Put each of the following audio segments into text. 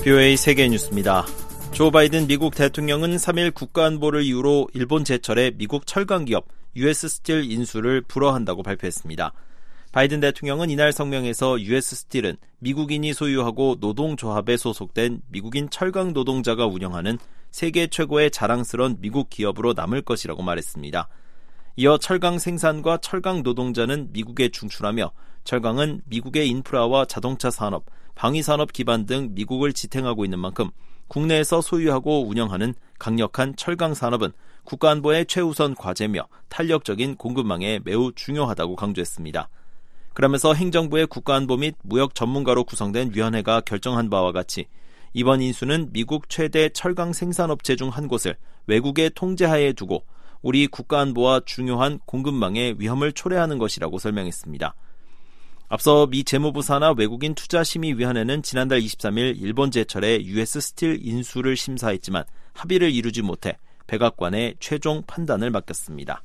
BOA 세계뉴스입니다. 조 바이든 미국 대통령은 3일 국가안보를 이유로 일본 제철의 미국 철강기업 US 스틸 인수를 불허한다고 발표했습니다. 바이든 대통령은 이날 성명에서 US 스틸은 미국인이 소유하고 노동조합에 소속된 미국인 철강 노동자가 운영하는 세계 최고의 자랑스러운 미국 기업으로 남을 것이라고 말했습니다. 이어 철강 생산과 철강 노동자는 미국에 중출하며 철강은 미국의 인프라와 자동차 산업, 방위산업 기반 등 미국을 지탱하고 있는 만큼 국내에서 소유하고 운영하는 강력한 철강 산업은 국가안보의 최우선 과제며 탄력적인 공급망에 매우 중요하다고 강조했습니다. 그러면서 행정부의 국가안보 및 무역 전문가로 구성된 위원회가 결정한 바와 같이 이번 인수는 미국 최대 철강 생산업체 중 한 곳을 외국의 통제하에 두고 우리 국가안보와 중요한 공급망의 위험을 초래하는 것이라고 설명했습니다. 앞서 미 재무부 산하 외국인 투자심의위원회는 지난달 23일 일본 제철의 US 스틸 인수를 심사했지만 합의를 이루지 못해 백악관에 최종 판단을 맡겼습니다.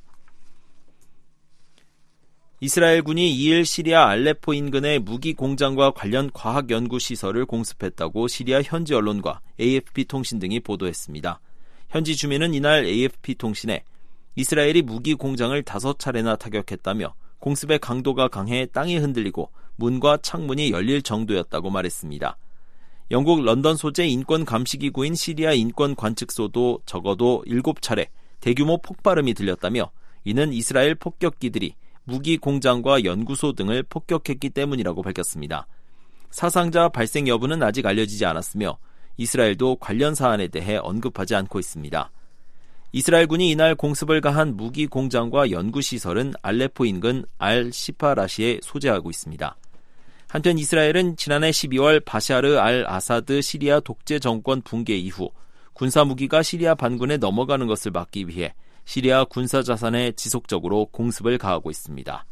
이스라엘군이 2일 시리아 알레포 인근의 무기 공장과 관련 과학연구시설을 공습했다고 시리아 현지 언론과 AFP통신 등이 보도했습니다. 현지 주민은 이날 AFP통신에 이스라엘이 무기 공장을 5차례나 타격했다며 공습의 강도가 강해 땅이 흔들리고 문과 창문이 열릴 정도였다고 말했습니다. 영국 런던 소재 인권 감시기구인 시리아 인권관측소도 적어도 7차례 대규모 폭발음이 들렸다며 이는 이스라엘 폭격기들이 무기 공장과 연구소 등을 폭격했기 때문이라고 밝혔습니다. 사상자 발생 여부는 아직 알려지지 않았으며 이스라엘도 관련 사안에 대해 언급하지 않고 있습니다. 이스라엘군이 이날 공습을 가한 무기 공장과 연구시설은 알레포 인근 알-시파라시에 소재하고 있습니다. 한편 이스라엘은 지난해 12월 바샤르 알-아사드 시리아 독재 정권 붕괴 이후 군사무기가 시리아 반군에 넘어가는 것을 막기 위해 시리아 군사자산에 지속적으로 공습을 가하고 있습니다.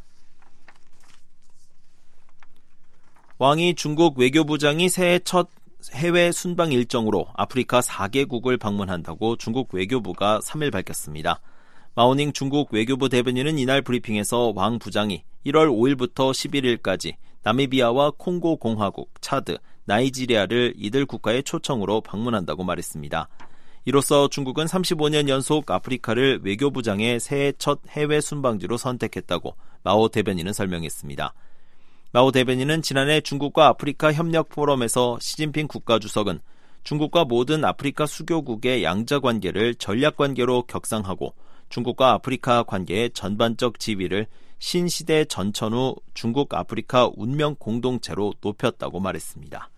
왕이 중국 외교부장이 새해 첫 해외 순방 일정으로 아프리카 4개국을 방문한다고 중국 외교부가 3일 밝혔습니다. 마오닝 중국 외교부 대변인은 이날 브리핑에서 왕 부장이 1월 5일부터 11일까지 나미비아와 콩고 공화국, 차드, 나이지리아를 이들 국가의 초청으로 방문한다고 말했습니다. 이로써 중국은 35년 연속 아프리카를 외교부장의 새해 첫 해외 순방지로 선택했다고 마오 대변인은 설명했습니다. 마오 대변인은 지난해 중국과 아프리카 협력 포럼에서 시진핑 국가주석은 중국과 모든 아프리카 수교국의 양자 관계를 전략 관계로 격상하고 중국과 아프리카 관계의 전반적 지위를 신시대 전천 후 중국 아프리카 운명 공동체로 높였다고 말했습니다.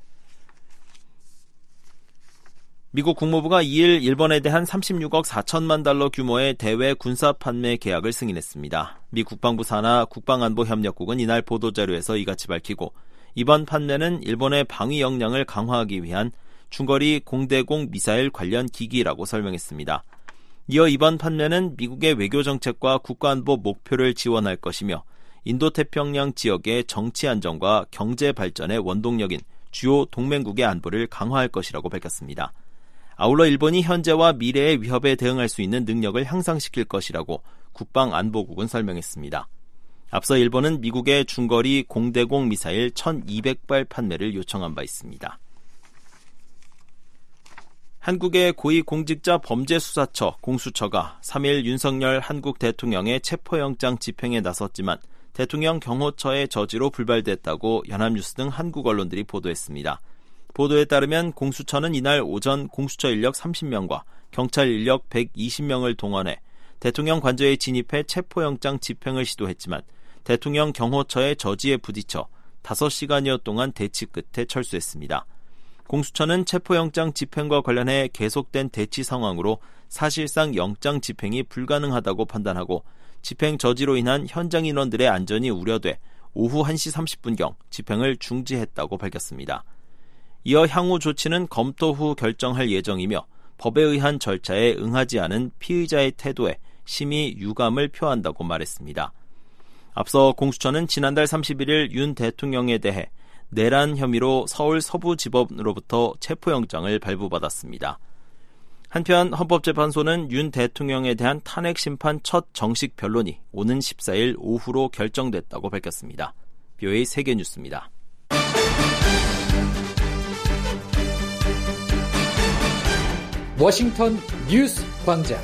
미국 국무부가 2일 일본에 대한 36억 4천만 달러 규모의 대외 군사 판매 계약을 승인했습니다. 미 국방부 산하 국방안보협력국은 이날 보도자료에서 이같이 밝히고 이번 판매는 일본의 방위 역량을 강화하기 위한 중거리 공대공 미사일 관련 기기라고 설명했습니다. 이어 이번 판매는 미국의 외교정책과 국가안보 목표를 지원할 것이며 인도태평양 지역의 정치 안정과 경제 발전의 원동력인 주요 동맹국의 안보를 강화할 것이라고 밝혔습니다. 아울러 일본이 현재와 미래의 위협에 대응할 수 있는 능력을 향상시킬 것이라고 국방안보국은 설명했습니다. 앞서 일본은 미국의 중거리 공대공 미사일 1200발 판매를 요청한 바 있습니다. 한국의 고위공직자범죄수사처 공수처가 3일 윤석열 한국 대통령의 체포영장 집행에 나섰지만 대통령 경호처의 저지로 불발됐다고 연합뉴스 등 한국 언론들이 보도했습니다. 보도에 따르면 공수처는 이날 오전 공수처 인력 30명과 경찰 인력 120명을 동원해 대통령 관저에 진입해 체포영장 집행을 시도했지만 대통령 경호처의 저지에 부딪혀 5시간여 동안 대치 끝에 철수했습니다. 공수처는 체포영장 집행과 관련해 계속된 대치 상황으로 사실상 영장 집행이 불가능하다고 판단하고 집행 저지로 인한 현장 인원들의 안전이 우려돼 오후 1시 30분경 집행을 중지했다고 밝혔습니다. 이어 향후 조치는 검토 후 결정할 예정이며 법에 의한 절차에 응하지 않은 피의자의 태도에 심히 유감을 표한다고 말했습니다. 앞서 공수처는 지난달 31일 윤 대통령에 대해 내란 혐의로 서울 서부지법으로부터 체포영장을 발부받았습니다. 한편 헌법재판소는 윤 대통령에 대한 탄핵심판 첫 정식 변론이 오는 14일 오후로 결정됐다고 밝혔습니다. BOA 세계뉴스입니다. 워싱턴 뉴스 광장.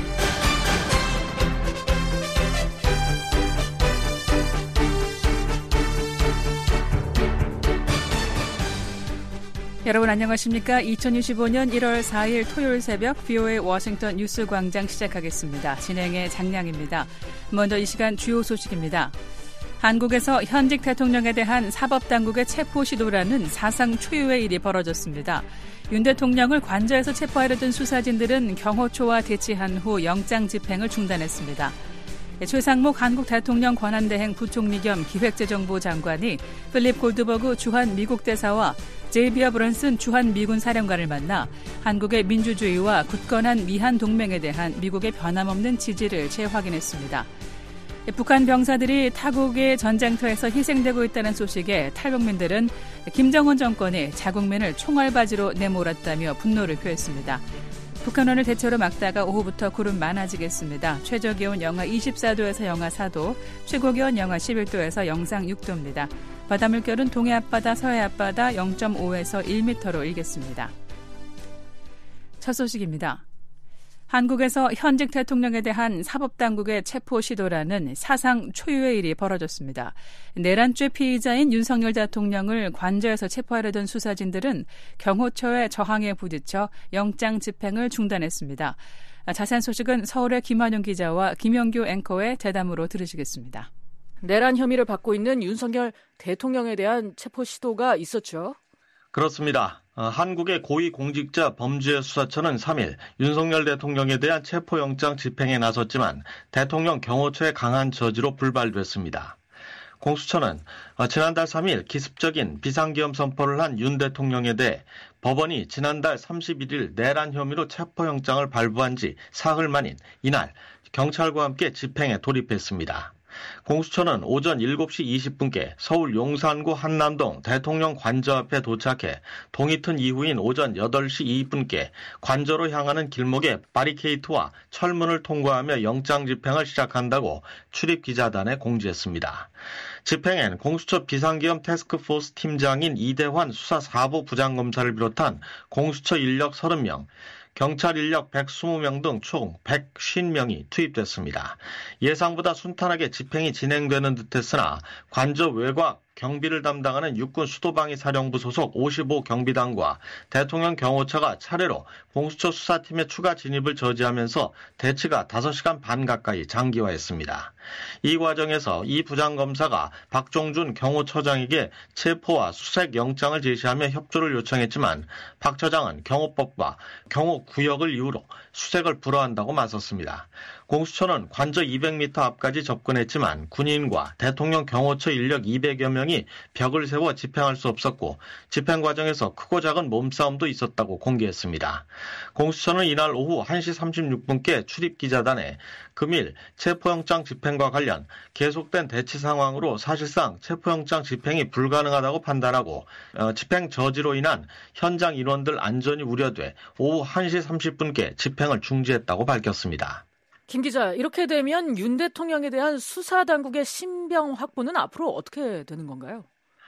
여러분 안녕하십니까? 2025년 1월 4일 토요일 새벽 VOA 워싱턴 뉴스 광장 시작하겠습니다. 진행의 장량입니다. 먼저 이 시간 주요 소식입니다. 한국에서 현직 대통령에 대한 사법당국의 체포 시도라는 사상 초유의 일이 벌어졌습니다. 윤 대통령을 관저에서 체포하려던 수사진들은 경호처와 대치한 후 영장 집행을 중단했습니다. 최상목 한국 대통령 권한대행 부총리 겸 기획재정부 장관이 필립 골드버그 주한 미국 대사와 제이비어 브런슨 주한 미군 사령관을 만나 한국의 민주주의와 굳건한 미한 동맹에 대한 미국의 변함없는 지지를 재확인했습니다. 북한 병사들이 타국의 전쟁터에서 희생되고 있다는 소식에 탈북민들은 김정은 정권이 자국민을 총알바지로 내몰았다며 분노를 표했습니다. 북한원을 대체로 막다가 오후부터 구름 많아지겠습니다. 최저기온 영하 24도에서 영하 4도, 최고기온 영하 11도에서 영상 6도입니다. 바다 물결은 동해 앞바다, 서해 앞바다 0.5에서 1m로 일겠습니다. 첫 소식입니다. 한국에서 현직 대통령에 대한 사법당국의 체포 시도라는 사상 초유의 일이 벌어졌습니다. 내란죄 피의자인 윤석열 대통령을 관저에서 체포하려던 수사진들은 경호처의 저항에 부딪혀 영장 집행을 중단했습니다. 자세한 소식은 서울의 김환용 기자와 김영규 앵커의 대담으로 들으시겠습니다. 내란 혐의를 받고 있는 윤석열 대통령에 대한 체포 시도가 있었죠. 그렇습니다. 한국의 고위공직자 범죄수사처는 3일 윤석열 대통령에 대한 체포영장 집행에 나섰지만 대통령 경호처의 강한 저지로 불발됐습니다. 공수처는 지난달 3일 기습적인 비상계엄 선포를 한 윤 대통령에 대해 법원이 지난달 31일 내란 혐의로 체포영장을 발부한 지 사흘 만인 이날 경찰과 함께 집행에 돌입했습니다. 공수처는 오전 7시 20분께 서울 용산구 한남동 대통령 관저 앞에 도착해 동이 튼 이후인 오전 8시 2분께 관저로 향하는 길목에 바리케이트와 철문을 통과하며 영장 집행을 시작한다고 출입기자단에 공지했습니다. 집행엔 공수처 비상계엄 태스크포스 팀장인 이대환 수사 4부 부장검사를 비롯한 공수처 인력 30명, 경찰 인력 120명 등 총 150명이 투입됐습니다. 예상보다 순탄하게 집행이 진행되는 듯했으나 관저 외곽 경비를 담당하는 육군 수도방위 사령부 소속 55 경비단과 대통령 경호처가 차례로 공수처 수사팀의 추가 진입을 저지하면서 대치가 5시간 반 가까이 장기화했습니다. 이 과정에서 이 부장검사가 박종준 경호처장에게 체포와 수색 영장을 제시하며 협조를 요청했지만 박 처장은 경호법과 경호구역을 이유로 수색을 불허한다고 맞섰습니다. 공수처는 관저 200m 앞까지 접근했지만 군인과 대통령 경호처 인력 200여 명이 벽을 세워 집행할 수 없었고 집행 과정에서 크고 작은 몸싸움도 있었다고 공개했습니다. 공수처는 이날 오후 1시 36분께 출입기자단에 금일 체포영장 집행과 관련 계속된 대치 상황으로 사실상 체포영장 집행이 불가능하다고 판단하고 집행 저지로 인한 현장 인원들 안전이 우려돼 오후 1시 30분께 집행을 중지했다고 밝혔습니다. 김 기자, 이렇게 되면 윤 대통령에 대한 수사당국의 신병 확보는 앞으로 어떻게 되는 건가요?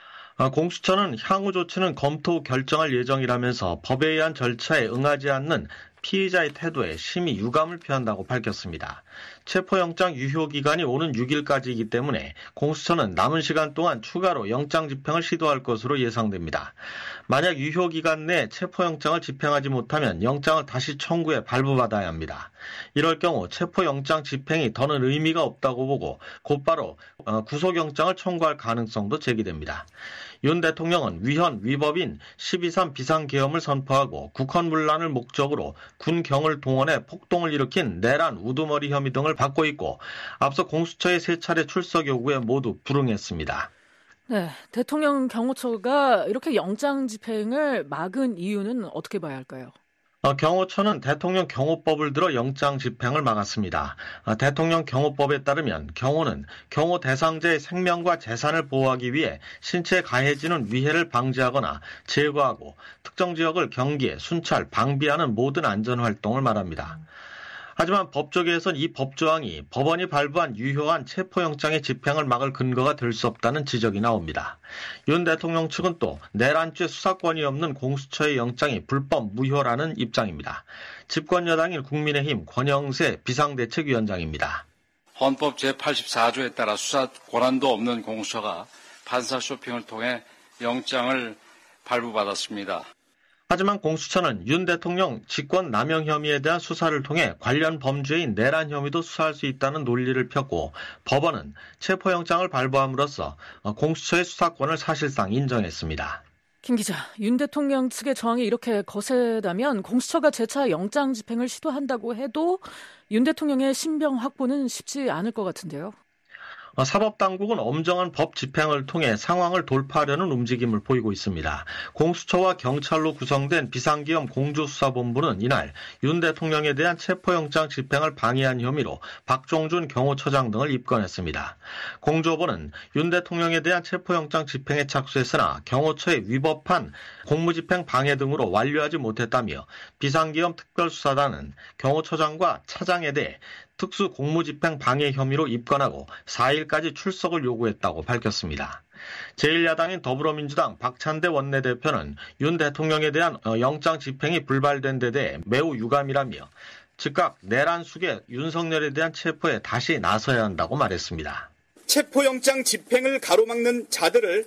공수처는 향후 조치는 검토 결정할 예정이라면서 법에 의한 절차에 응하지 않는 피의자의 태도에 심히 유감을 표한다고 밝혔습니다. 체포영장 유효기간이 오는 6일까지이기 때문에 공수처는 남은 시간 동안 추가로 영장 집행을 시도할 것으로 예상됩니다. 만약 유효기간 내 체포영장을 집행하지 못하면 영장을 다시 청구해 발부받아야 합니다. 이럴 경우 체포영장 집행이 더는 의미가 없다고 보고 곧바로 구속영장을 청구할 가능성도 제기됩니다. 윤 대통령은 위헌 위법인 12.3 비상계엄을 선포하고 국헌문란을 목적으로 군경을 동원해 폭동을 일으킨 내란 우두머리 혐의 등을 받고 있고 앞서 공수처의 3차례 출석 요구에 모두 불응했습니다. 네, 대통령 경호처가 이렇게 영장 집행을 막은 이유는 어떻게 봐야 할까요? 경호처는 대통령 경호법을 들어 영장 집행을 막았습니다. 대통령 경호법에 따르면 경호는 경호 대상자의 생명과 재산을 보호하기 위해 신체에 가해지는 위해를 방지하거나 제거하고 특정 지역을 경계, 순찰, 방비하는 모든 안전활동을 말합니다. 하지만 법조계에선 이 법조항이 법원이 발부한 유효한 체포영장의 집행을 막을 근거가 될 수 없다는 지적이 나옵니다. 윤 대통령 측은 또 내란죄 수사권이 없는 공수처의 영장이 불법 무효라는 입장입니다. 집권 여당인 국민의힘 권영세 비상대책위원장입니다. 헌법 제84조에 따라 수사 권한도 없는 공수처가 판사 쇼핑을 통해 영장을 발부받았습니다. 하지만 공수처는 윤 대통령 직권 남용 혐의에 대한 수사를 통해 관련 범죄인 내란 혐의도 수사할 수 있다는 논리를 폈고 법원은 체포영장을 발부함으로써 공수처의 수사권을 사실상 인정했습니다. 김 기자, 윤 대통령 측의 저항이 이렇게 거세다면 공수처가 재차 영장 집행을 시도한다고 해도 윤 대통령의 신병 확보는 쉽지 않을 것 같은데요. 사법당국은 엄정한 법 집행을 통해 상황을 돌파하려는 움직임을 보이고 있습니다. 공수처와 경찰로 구성된 비상기업 공조수사본부는 이날 윤 대통령에 대한 체포영장 집행을 방해한 혐의로 박종준 경호처장 등을 입건했습니다. 공조본은 윤 대통령에 대한 체포영장 집행에 착수했으나 경호처에 위법한 공무집행 방해 등으로 완료하지 못했다며 비상기업 특별수사단은 경호처장과 차장에 대해 특수 공무집행 방해 혐의로 입건하고 4일까지 출석을 요구했다고 밝혔습니다. 제1야당인 더불어민주당 박찬대 원내대표는 윤 대통령에 대한 영장 집행이 불발된 데 대해 매우 유감이라며 즉각 내란 속의 윤석열에 대한 체포에 다시 나서야 한다고 말했습니다. 체포영장 집행을 가로막는 자들을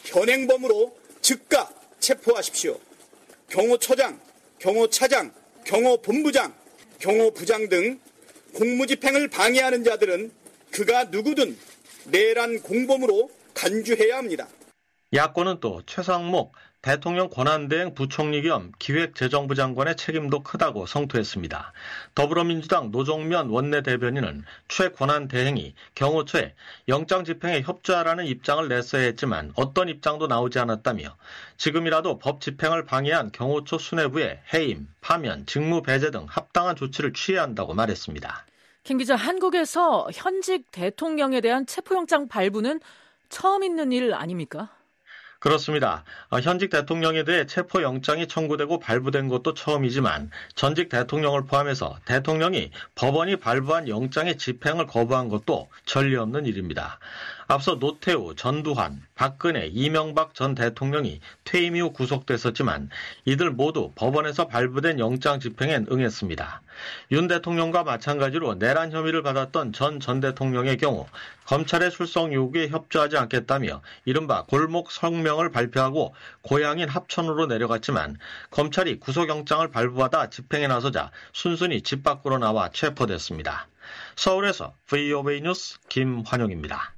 현행범으로 즉각 체포하십시오. 경호처장, 경호차장, 경호본부장, 경호부장 등 공무집행을 방해하는 자들은 그가 누구든 내란 공범으로 간주해야 합니다. 야권은 또 최상목 대통령 권한대행 부총리 겸 기획재정부 장관의 책임도 크다고 성토했습니다. 더불어민주당 노정면 원내대변인은 최 권한대행이 경호처에 영장 집행에 협조하라는 입장을 냈어야 했지만 어떤 입장도 나오지 않았다며 지금이라도 법 집행을 방해한 경호처 수뇌부에 해임, 파면, 직무 배제 등 합당한 조치를 취해야 한다고 말했습니다. 김 기자, 한국에서 현직 대통령에 대한 체포영장 발부는 처음 있는 일 아닙니까? 그렇습니다. 현직 대통령에 대해 체포영장이 청구되고 발부된 것도 처음이지만 전직 대통령을 포함해서 대통령이 법원이 발부한 영장의 집행을 거부한 것도 전례 없는 일입니다. 앞서 노태우, 전두환, 박근혜, 이명박 전 대통령이 퇴임 이후 구속됐었지만 이들 모두 법원에서 발부된 영장 집행엔 응했습니다. 윤 대통령과 마찬가지로 내란 혐의를 받았던 전 대통령의 경우 검찰의 출석 요구에 협조하지 않겠다며 이른바 골목 성명을 발표하고 고향인 합천으로 내려갔지만 검찰이 구속영장을 발부하다 집행에 나서자 순순히 집 밖으로 나와 체포됐습니다. 서울에서 VOA 뉴스 김환용입니다.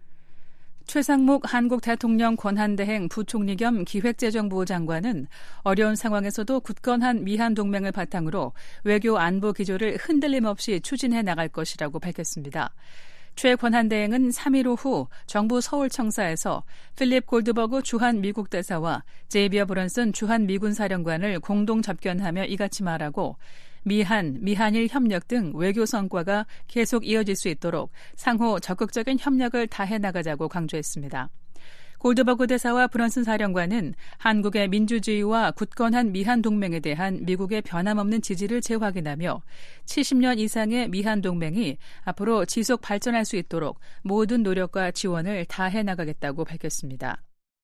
최상목 한국 대통령 권한대행 부총리 겸 기획재정부 장관은 어려운 상황에서도 굳건한 미한 동맹을 바탕으로 외교 안보 기조를 흔들림 없이 추진해 나갈 것이라고 밝혔습니다. 최 권한대행은 3일 오후 정부 서울청사에서 필립 골드버그 주한 미국 대사와 제이비어 브런슨 주한 미군 사령관을 공동 접견하며 이같이 말하고 미한일 협력 등 외교 성과가 계속 이어질 수 있도록 상호 적극적인 협력을 다해 나가자고 강조했습니다. 골드버그 대사와 브런슨 사령관은 한국의 민주주의와 굳건한 미한 동맹에 대한 미국의 변함없는 지지를 재확인하며 70년 이상의 미한 동맹이 앞으로 지속 발전할 수 있도록 모든 노력과 지원을 다해 나가겠다고 밝혔습니다.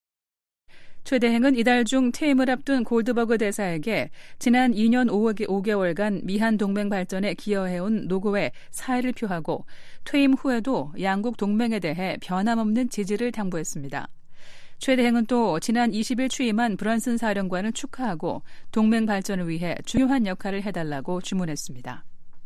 최 대행은 이달 중 퇴임을 앞둔 골드버그 대사에게 지난 2년 5개월간 미한 동맹 발전에 기여해온 노고에 사의를 표하고 퇴임 후에도 양국 동맹에 대해 변함없는 지지를 당부했습니다. 최 대행은 또 지난 20일 취임한 브런슨 사령관을 축하하고 동맹 발전을 위해 중요한 역할을 해달라고 주문했습니다.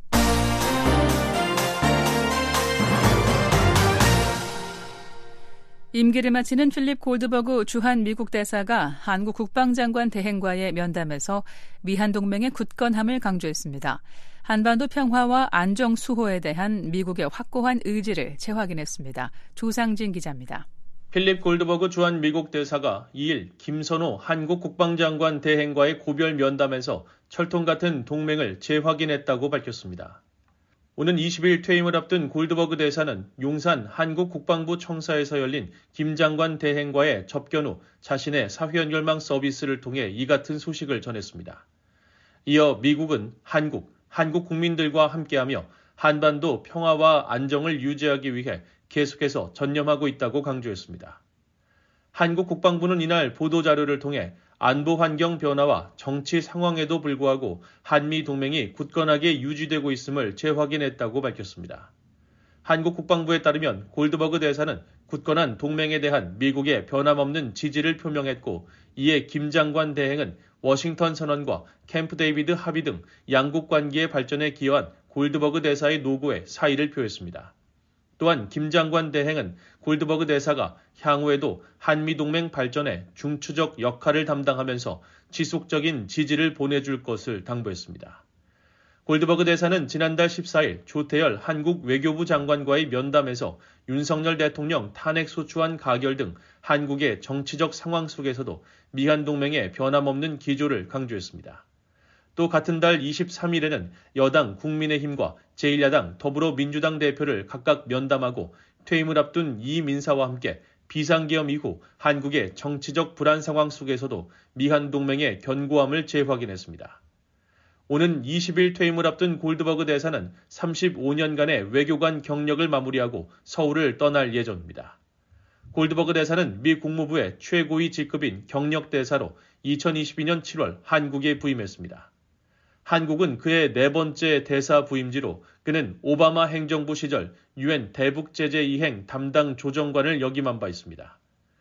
임기를 마치는 필립 골드버그 주한 미국 대사가 한국 국방장관 대행과의 면담에서 미한 동맹의 굳건함을 강조했습니다. 한반도 평화와 안정 수호에 대한 미국의 확고한 의지를 재확인했습니다. 조상진 기자입니다. 필립 골드버그 주한 미국 대사가 2일 김선호 한국 국방장관 대행과의 고별 면담에서 철통 같은 동맹을 재확인했다고 밝혔습니다. 오는 20일 퇴임을 앞둔 골드버그 대사는 용산 한국 국방부 청사에서 열린 김 장관 대행과의 접견 후 자신의 사회연결망 서비스를 통해 이 같은 소식을 전했습니다. 이어 미국은 한국 국민들과 함께하며 한반도 평화와 안정을 유지하기 위해 계속해서 전념하고 있다고 강조했습니다. 한국 국방부는 이날 보도자료를 통해 안보 환경 변화와 정치 상황에도 불구하고 한미 동맹이 굳건하게 유지되고 있음을 재확인했다고 밝혔습니다. 한국 국방부에 따르면 골드버그 대사는 굳건한 동맹에 대한 미국의 변함없는 지지를 표명했고, 이에 김 장관 대행은 워싱턴 선언과 캠프 데이비드 합의 등 양국 관계의 발전에 기여한 골드버그 대사의 노고에 사의를 표했습니다. 또한 김 장관 대행은 골드버그 대사가 향후에도 한미동맹 발전에 중추적 역할을 담당하면서 지속적인 지지를 보내줄 것을 당부했습니다. 골드버그 대사는 지난달 14일 조태열 한국 외교부 장관과의 면담에서 윤석열 대통령 탄핵소추안 가결 등 한국의 정치적 상황 속에서도 미한 동맹의 변함없는 기조를 강조했습니다. 또 같은 달 23일에는 여당 국민의힘과 제1야당 더불어민주당 대표를 각각 면담하고 퇴임을 앞둔 이민사와 함께 비상계엄 이후 한국의 정치적 불안 상황 속에서도 미한 동맹의 견고함을 재확인했습니다. 오는 20일 퇴임을 앞둔 골드버그 대사는 35년간의 외교관 경력을 마무리하고 서울을 떠날 예정입니다. 골드버그 대사는 미 국무부의 최고위 직급인 경력대사로 2022년 7월 한국에 부임했습니다. 한국은 그의 네 번째 대사 부임지로 그는 오바마 행정부 시절 유엔 대북제재 이행 담당 조정관을 역임한 바 있습니다.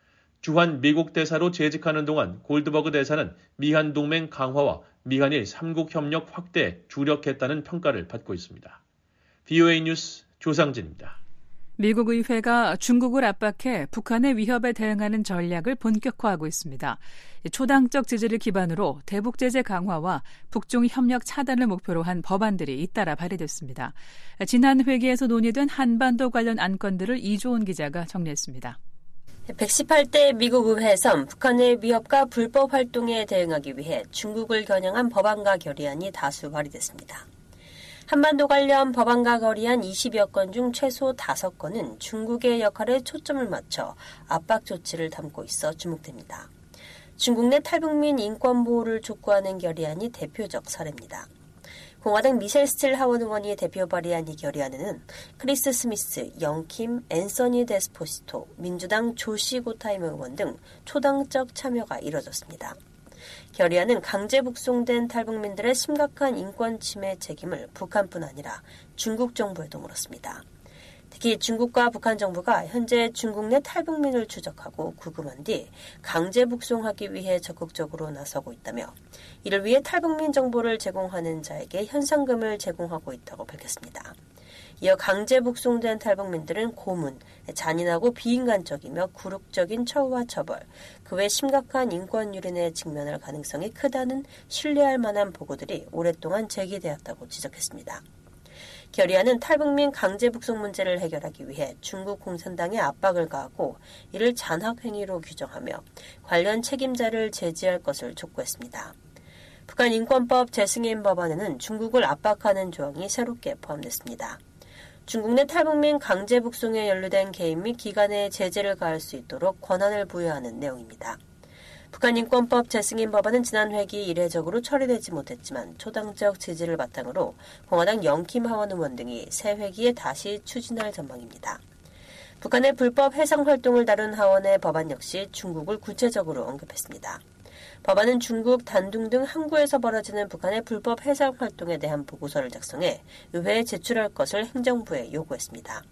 주한 미국 대사로 재직하는 동안 골드버그 대사는 미한 동맹 강화와 미한일 3국 협력 확대에 주력했다는 평가를 받고 있습니다. VOA 뉴스 조상진입니다. 미국 의회가 중국을 압박해 북한의 위협에 대응하는 전략을 본격화하고 있습니다. 초당적 지지를 기반으로 대북 제재 강화와 북중 협력 차단을 목표로 한 법안들이 잇따라 발의됐습니다. 지난 회기에서 논의된 한반도 관련 안건들을 이조은 기자가 정리했습니다. 118대 미국 의회에선 북한의 위협과 불법 활동에 대응하기 위해 중국을 겨냥한 법안과 결의안이 다수 발의됐습니다. 한반도 관련 법안과 결의안 20여 건 중 최소 5건은 중국의 역할에 초점을 맞춰 압박 조치를 담고 있어 주목됩니다. 중국 내 탈북민 인권 보호를 촉구하는 결의안이 대표적 사례입니다. 공화당 미셸 스틸 하원 의원이 대표 발의한 이 결의안에는 크리스 스미스, 영킴, 앤서니 데스포시토, 민주당 조시 고타이머 의원 등 초당적 참여가 이뤄졌습니다. 결의안은 강제 북송된 탈북민들의 심각한 인권 침해 책임을 북한뿐 아니라 중국 정부에도 물었습니다. 특히 중국과 북한 정부가 현재 중국 내 탈북민을 추적하고 구금한 뒤 강제 북송하기 위해 적극적으로 나서고 있다며 이를 위해 탈북민 정보를 제공하는 자에게 현상금을 제공하고 있다고 밝혔습니다. 이어 강제 북송된 탈북민들은 고문, 잔인하고 비인간적이며 굴욕적인 처우와 처벌, 그 외 심각한 인권 유린에 직면할 가능성이 크다는 신뢰할 만한 보고들이 오랫동안 제기되었다고 지적했습니다. 결의안은 탈북민 강제 북송 문제를 해결하기 위해 중국 공산당에 압박을 가하고 이를 잔학행위로 규정하며 관련 책임자를 제지할 것을 촉구했습니다. 북한 인권법 재승인 법안에는 중국을 압박하는 조항이 새롭게 포함됐습니다. 중국 내 탈북민 강제 북송에 연루된 개인 및 기관에 제재를 가할 수 있도록 권한을 부여하는 내용입니다. 북한 인권법 재승인 법안은 지난 회기 이례적으로 처리되지 못했지만 초당적 지지를 바탕으로 공화당 영킴 하원 의원 등이 새 회기에 다시 추진할 전망입니다. 북한의 불법 해상 활동을 다룬 하원의 법안 역시 중국을 구체적으로 언급했습니다. 법안은 중국, 단둥 등 항구에서 벌어지는 북한의 불법 해상 활동에 대한 보고서를 작성해 의회에 제출할 것을 행정부에 요구했습니다.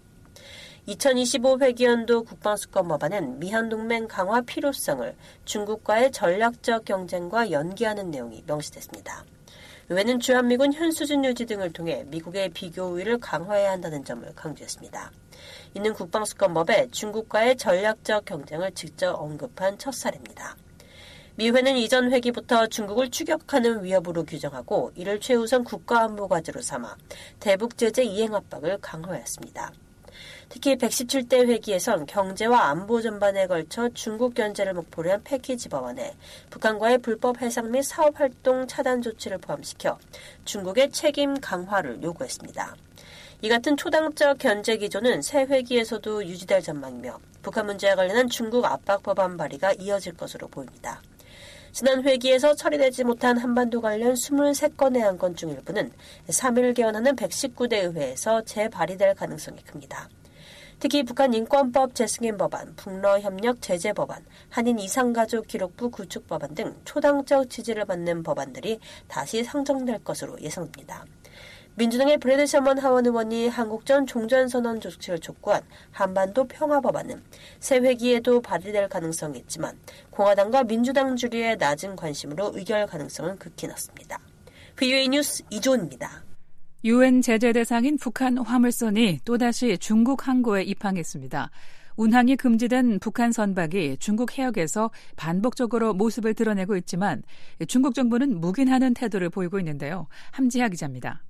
2025 회기연도 국방수권 법안은 미한동맹 강화 필요성을 중국과의 전략적 경쟁과 연계하는 내용이 명시됐습니다. 의회는 주한미군 현수준 유지 등을 통해 미국의 비교 우위를 강화해야 한다는 점을 강조했습니다. 이는 국방수권법에 중국과의 전략적 경쟁을 직접 언급한 첫 사례입니다. 미회는 이전 회기부터 중국을 추격하는 위협으로 규정하고 이를 최우선 국가안보 과제로 삼아 대북 제재 이행 압박을 강화했습니다. 특히 117대 회기에선 경제와 안보 전반에 걸쳐 중국 견제를 목표로 한 패키지 법안에 북한과의 불법 해상 및 사업활동 차단 조치를 포함시켜 중국의 책임 강화를 요구했습니다. 이 같은 초당적 견제 기조는 새 회기에서도 유지될 전망이며 북한 문제와 관련한 중국 압박 법안 발의가 이어질 것으로 보입니다. 지난 회기에서 처리되지 못한 한반도 관련 23건의 안건 중 일부는 3일 개원하는 119대 의회에서 재발의될 가능성이 큽니다. 특히 북한 인권법 재승인 법안, 북러협력 제재 법안, 한인 이상가족 기록부 구축 법안 등 초당적 지지를 받는 법안들이 다시 상정될 것으로 예상됩니다. 민주당의 브래드 셔먼 하원 의원이 한국전 종전선언 조치를 촉구한 한반도 평화법안은 새 회기에도 발의될 가능성이 있지만 공화당과 민주당 주류의 낮은 관심으로 의결 가능성은 극히 낮습니다. VOA 뉴스 이조은입니다. UN 제재 대상인 북한 화물선이 또다시 중국 항구에 입항했습니다. 운항이 금지된 북한 선박이 중국 해역에서 반복적으로 모습을 드러내고 있지만 중국 정부는 묵인하는 태도를 보이고 있는데요. 함지하 기자입니다.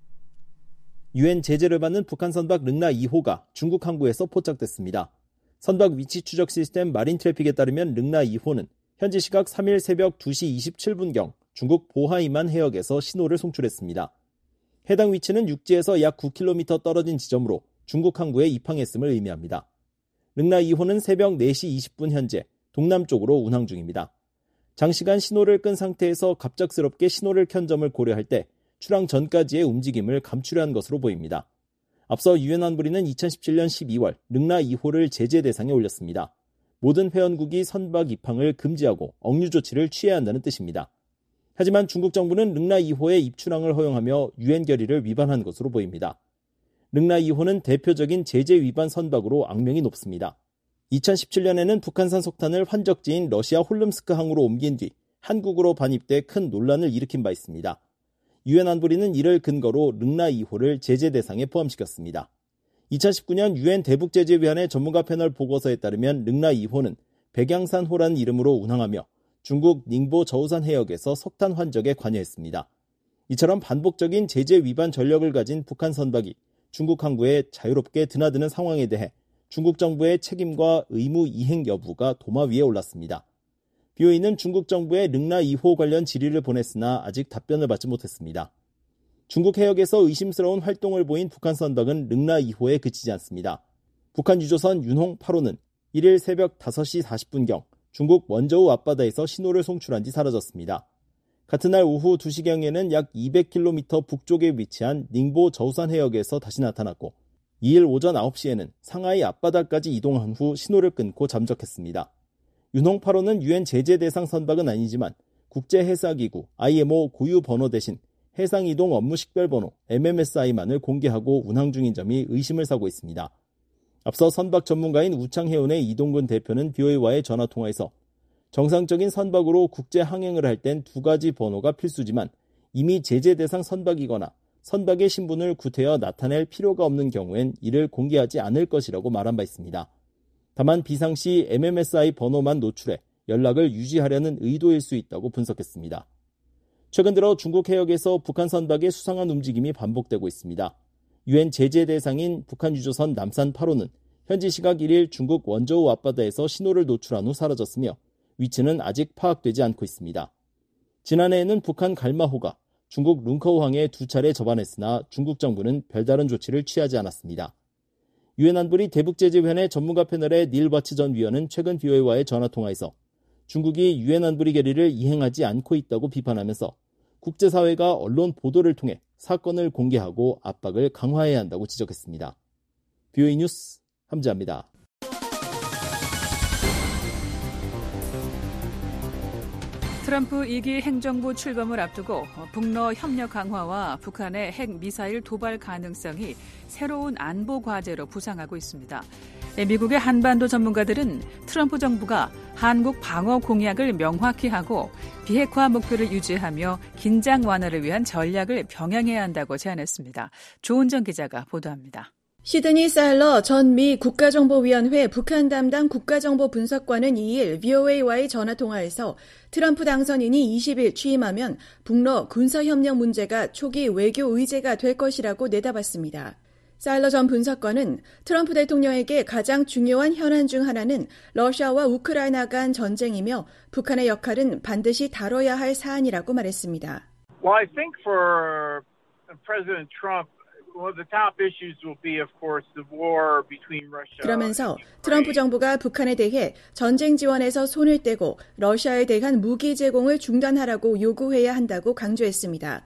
UN 제재를 받는 북한 선박 릉나 2호가 중국 항구에서 포착됐습니다. 선박 위치 추적 시스템 마린 트래픽에 따르면 릉나 2호는 현지 시각 3일 새벽 2시 27분경 중국 보하이만 해역에서 신호를 송출했습니다. 해당 위치는 육지에서 약 9km 떨어진 지점으로 중국 항구에 입항했음을 의미합니다. 릉나 2호는 새벽 4시 20분 현재 동남쪽으로 운항 중입니다. 장시간 신호를 끈 상태에서 갑작스럽게 신호를 켠 점을 고려할 때 출항 전까지의 움직임을 감추려 한 것으로 보입니다. 앞서 유엔 안보리는 2017년 12월 릉나 2호를 제재 대상에 올렸습니다. 모든 회원국이 선박 입항을 금지하고 억류 조치를 취해야 한다는 뜻입니다. 하지만 중국 정부는 릉나 2호의 입출항을 허용하며 유엔 결의를 위반한 것으로 보입니다. 릉나 2호는 대표적인 제재 위반 선박으로 악명이 높습니다. 2017년에는 북한산 석탄을 환적지인 러시아 홀름스크 항으로 옮긴 뒤 한국으로 반입돼 큰 논란을 일으킨 바 있습니다. 유엔 안보리는 이를 근거로 릉나 2호를 제재 대상에 포함시켰습니다. 2019년 유엔 대북제재위원회 전문가 패널 보고서에 따르면 릉나 2호는 백양산호라는 이름으로 운항하며 중국 닝보 저우산 해역에서 석탄 환적에 관여했습니다. 이처럼 반복적인 제재 위반 전력을 가진 북한 선박이 중국 항구에 자유롭게 드나드는 상황에 대해 중국 정부의 책임과 의무 이행 여부가 도마 위에 올랐습니다. BOE는 중국 정부에 릉나 2호 관련 질의를 보냈으나 아직 답변을 받지 못했습니다. 중국 해역에서 의심스러운 활동을 보인 북한 선박은 릉나 2호에 그치지 않습니다. 북한 유조선 윤홍 8호는 1일 새벽 5시 40분경 중국 원저우 앞바다에서 신호를 송출한 뒤 사라졌습니다. 같은 날 오후 2시경에는 약 200km 북쪽에 위치한 닝보 저우산 해역에서 다시 나타났고 2일 오전 9시에는 상하이 앞바다까지 이동한 후 신호를 끊고 잠적했습니다. 윤홍 8호는 유엔 제재 대상 선박은 아니지만 국제해사기구 IMO 고유 번호 대신 해상이동 업무 식별번호 MMSI만을 공개하고 운항 중인 점이 의심을 사고 있습니다. 앞서 선박 전문가인 우창해운의 이동근 대표는 BOA와의 전화통화에서 정상적인 선박으로 국제 항행을 할 땐 두 가지 번호가 필수지만 이미 제재 대상 선박이거나 선박의 신분을 구태여 나타낼 필요가 없는 경우엔 이를 공개하지 않을 것이라고 말한 바 있습니다. 다만 비상시 MMSI 번호만 노출해 연락을 유지하려는 의도일 수 있다고 분석했습니다. 최근 들어 중국 해역에서 북한 선박의 수상한 움직임이 반복되고 있습니다. 유엔 제재 대상인 북한 유조선 남산 8호는 현지 시각 1일 중국 원저우 앞바다에서 신호를 노출한 후 사라졌으며 위치는 아직 파악되지 않고 있습니다. 지난해에는 북한 갈마호가 중국 룽커우항에 2차례 접안했으나 중국 정부는 별다른 조치를 취하지 않았습니다. 유엔 안보리 대북제재위원회 전문가 패널의 닐 바츠 전 위원은 최근 BOA와의 전화통화에서 중국이 유엔 안보리 결의를 이행하지 않고 있다고 비판하면서 국제사회가 언론 보도를 통해 사건을 공개하고 압박을 강화해야 한다고 지적했습니다. BOA 뉴스 함지아입니다. 트럼프 2기 행정부 출범을 앞두고 북러 협력 강화와 북한의 핵 미사일 도발 가능성이 새로운 안보 과제로 부상하고 있습니다. 미국의 한반도 전문가들은 트럼프 정부가 한국 방어 공약을 명확히 하고 비핵화 목표를 유지하며 긴장 완화를 위한 전략을 병행해야 한다고 제안했습니다. 조은정 기자가 보도합니다. 시드니 사일러 전 미 국가정보위원회 북한 담당 국가정보분석관은 2일 VOA와의 전화통화에서 트럼프 당선인이 20일 취임하면 북러 군사협력 문제가 초기 외교 의제가 될 것이라고 내다봤습니다. 사일러 전 분석관은 트럼프 대통령에게 가장 중요한 현안 중 하나는 러시아와 우크라이나 간 전쟁이며 북한의 역할은 반드시 다뤄야 할 사안이라고 말했습니다. Well, I think for President Trump, one of the top issues will be, of course, the war between Russia. 그러면서 트럼프 정부가 북한에 대해 전쟁 지원에서 손을 떼고 러시아에 대한 무기 제공을 중단하라고 요구해야 한다고 강조했습니다.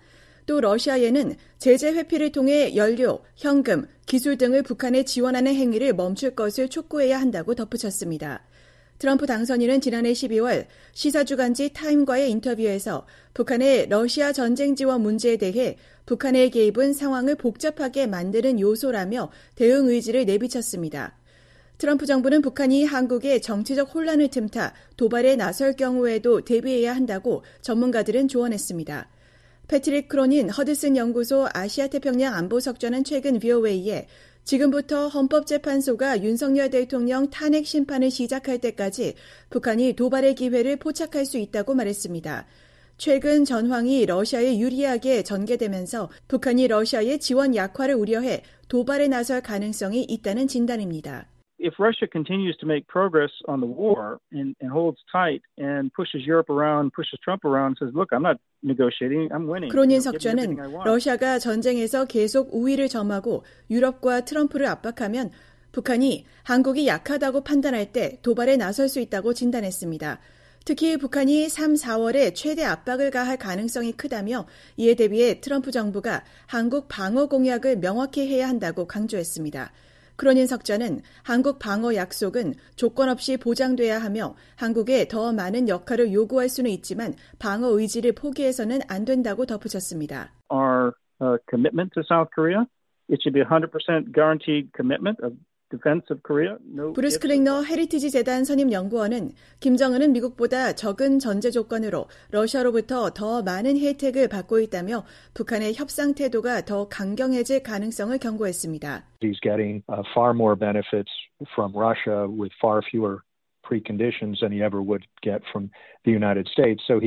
또 러시아에는 제재 회피를 통해 연료, 현금, 기술 등을 북한에 지원하는 행위를 멈출 것을 촉구해야 한다고 덧붙였습니다. 트럼프 당선인은 지난해 12월 시사주간지 타임과의 인터뷰에서 북한의 러시아 전쟁 지원 문제에 대해 북한의 개입은 상황을 복잡하게 만드는 요소라며 대응 의지를 내비쳤습니다. 트럼프 정부는 북한이 한국의 정치적 혼란을 틈타 도발에 나설 경우에도 대비해야 한다고 전문가들은 조언했습니다. 패트릭 크로닌 허드슨 연구소 아시아태평양 안보석좌는 최근 VOA에 지금부터 헌법재판소가 윤석열 대통령 탄핵 심판을 시작할 때까지 북한이 도발의 기회를 포착할 수 있다고 말했습니다. 최근 전황이 러시아에 유리하게 전개되면서 북한이 러시아의 지원 약화를 우려해 도발에 나설 가능성이 있다는 진단입니다. If Russia continues to make progress on the war and holds tight and pushes Europe around, pushes Trump around, says, look, I'm not negotiating, I'm winning. 크로닌 석좌는 러시아가 전쟁에서 계속 우위를 점하고 유럽과 트럼프를 압박하면 북한이 한국이 약하다고 판단할 때 도발에 나설 수 있다고 진단했습니다. 특히 북한이 3, 4월에 최대 압박을 가할 가능성이 크다며 이에 대비해 트럼프 정부가 한국 방어 공약을 명확히 해야 한다고 강조했습니다. 크로닌 석좌는 한국 방어 약속은 조건 없이 보장돼야 하며 한국에 더 많은 역할을 요구할 수는 있지만 방어 의지를 포기해서는 안 된다고 덧붙였습니다. Our commitment to South Korea, it should be 100% guaranteed commitment of defense of Korea. No 브루스 클링너 헤리티지 재단 선임 연구원은 김정은은 미국보다 적은 전제 조건으로 러시아로부터 더 많은 혜택을 받고 있다며 북한의 협상 태도가 더 강경해질 가능성을 경고했습니다. He's getting far more benefits from Russia with far fewer preconditions than he ever would get from the United States. So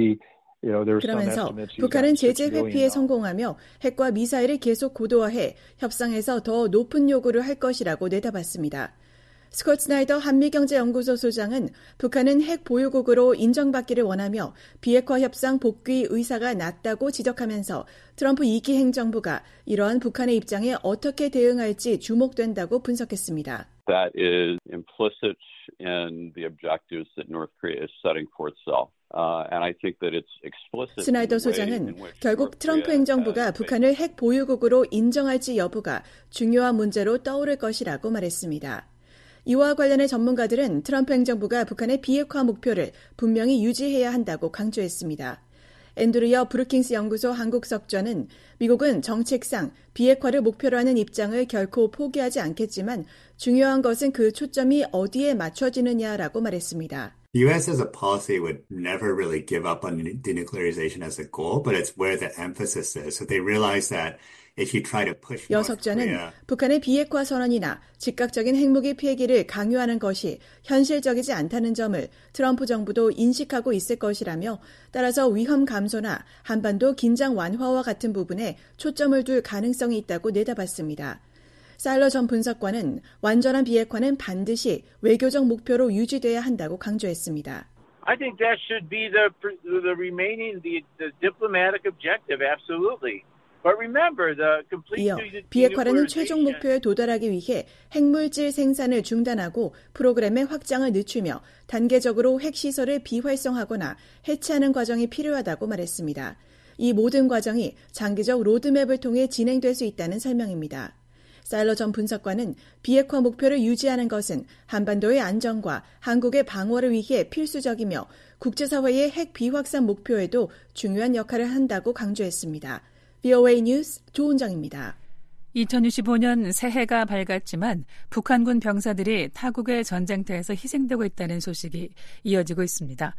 그러면서 북한은 제재 회피에 성공하며 핵과 미사일을 계속 고도화해 협상에서 더 높은 요구를 할 것이라고 내다봤습니다. 스콧 스나이더 한미경제연구소 소장은 북한은 핵 보유국으로 인정받기를 원하며 비핵화 협상 복귀 의사가 낮다고 지적하면서 트럼프 2기 행정부가 이러한 북한의 입장에 어떻게 대응할지 주목된다고 분석했습니다. That is implicit in the objectives that North Korea is setting for itself. 스나이더 소장은 결국 트럼프 행정부가 북한을 핵 보유국으로 인정할지 여부가 중요한 문제로 떠오를 것이라고 말했습니다. 이와 관련해 전문가들은 트럼프 행정부가 북한의 비핵화 목표를 분명히 유지해야 한다고 강조했습니다. 앤드루여 브루킹스 연구소 한국석좌는 미국은 정책상 비핵화를 목표로 하는 입장을 결코 포기하지 않겠지만 중요한 것은 그 초점이 어디에 맞춰지느냐라고 말했습니다. The U.S. as a policy would never really give up on denuclearization as a goal, but it's where the emphasis is. So they realize that if you try to push North Korea, 여석자는 북한의 비핵화 선언이나 즉각적인 핵무기 폐기를 강요하는 것이 현실적이지 않다는 점을 트럼프 정부도 인식하고 있을 것이라며 따라서 위험 감소나 한반도 긴장 완화와 같은 부분에 초점을 둘 가능성이 있다고 내다봤습니다. 사일러 전 분석관은 완전한 비핵화는 반드시 외교적 목표로 유지돼야 한다고 강조했습니다. I think that should be the remaining the diplomatic objective, absolutely. But remember the complete 이어 비핵화라는 최종 목표에 도달하기 위해 핵물질 생산을 중단하고 프로그램의 확장을 늦추며 단계적으로 핵시설을 비활성화하거나 해체하는 과정이 필요하다고 말했습니다. 이 모든 과정이 장기적 로드맵을 통해 진행될 수 있다는 설명입니다. 사일러 전 분석관은 비핵화 목표를 유지하는 것은 한반도의 안정과 한국의 방어를 위해 필수적이며 국제사회의 핵 비확산 목표에도 중요한 역할을 한다고 강조했습니다. VOA 뉴스 조은정입니다. 2025년 새해가 밝았지만 북한군 병사들이 타국의 전쟁터에서 희생되고 있다는 소식이 이어지고 있습니다.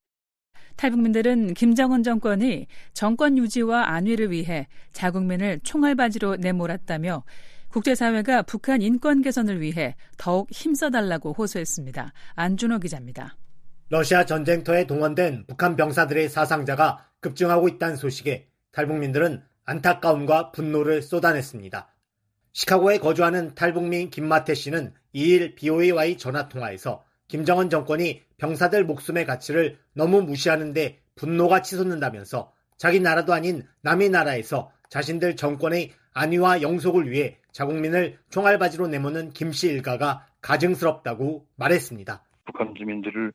탈북민들은 김정은 정권이 정권 유지와 안위를 위해 자국민을 총알바지로 내몰았다며 국제사회가 북한 인권 개선을 위해 더욱 힘써달라고 호소했습니다. 안준호 기자입니다. 러시아 전쟁터에 동원된 북한 병사들의 사상자가 급증하고 있다는 소식에 탈북민들은 안타까움과 분노를 쏟아냈습니다. 시카고에 거주하는 탈북민 김마태 씨는 2일 BOA와의 전화통화에서 김정은 정권이 병사들 목숨의 가치를 너무 무시하는데 분노가 치솟는다면서 자기 나라도 아닌 남의 나라에서 자신들 정권의 안위와 영속을 위해 자국민을 총알바지로 내모는 김 씨 일가가 가증스럽다고 말했습니다. 북한 주민들을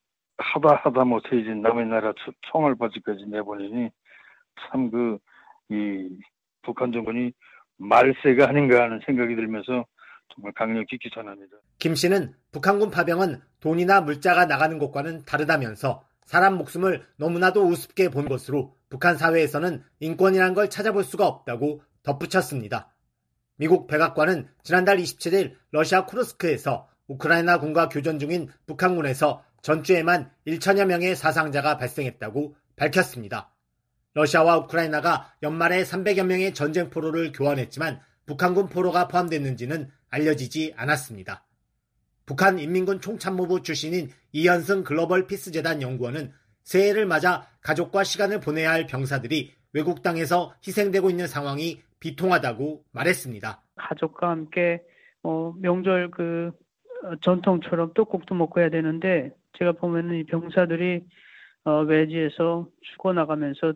하다 못해 이제 남의 나라 총알바지까지 내보내니 참 이 북한 정권이 말세가 아닌가 하는 생각이 들면서 정말 강력히 규탄합니다. 김 씨는 북한군 파병은 돈이나 물자가 나가는 것과는 다르다면서 사람 목숨을 너무나도 우습게 본 것으로 북한 사회에서는 인권이란 걸 찾아볼 수가 없다고 덧붙였습니다. 미국 백악관은 지난달 27일 러시아 쿠르스크에서 우크라이나군과 교전 중인 북한군에서 전주에만 1천여 명의 사상자가 발생했다고 밝혔습니다. 러시아와 우크라이나가 연말에 300여 명의 전쟁 포로를 교환했지만 북한군 포로가 포함됐는지는 알려지지 않았습니다. 북한 인민군 총참모부 출신인 이현승 글로벌 피스재단 연구원은 새해를 맞아 가족과 시간을 보내야 할 병사들이 외국 땅에서 희생되고 있는 상황이 비통하다고 말했습니다. 가족과 함께 명절 전통처럼 떡국도 먹고 해야 되는데 제가 보면은 이 병사들이 외지에서 죽어나가면서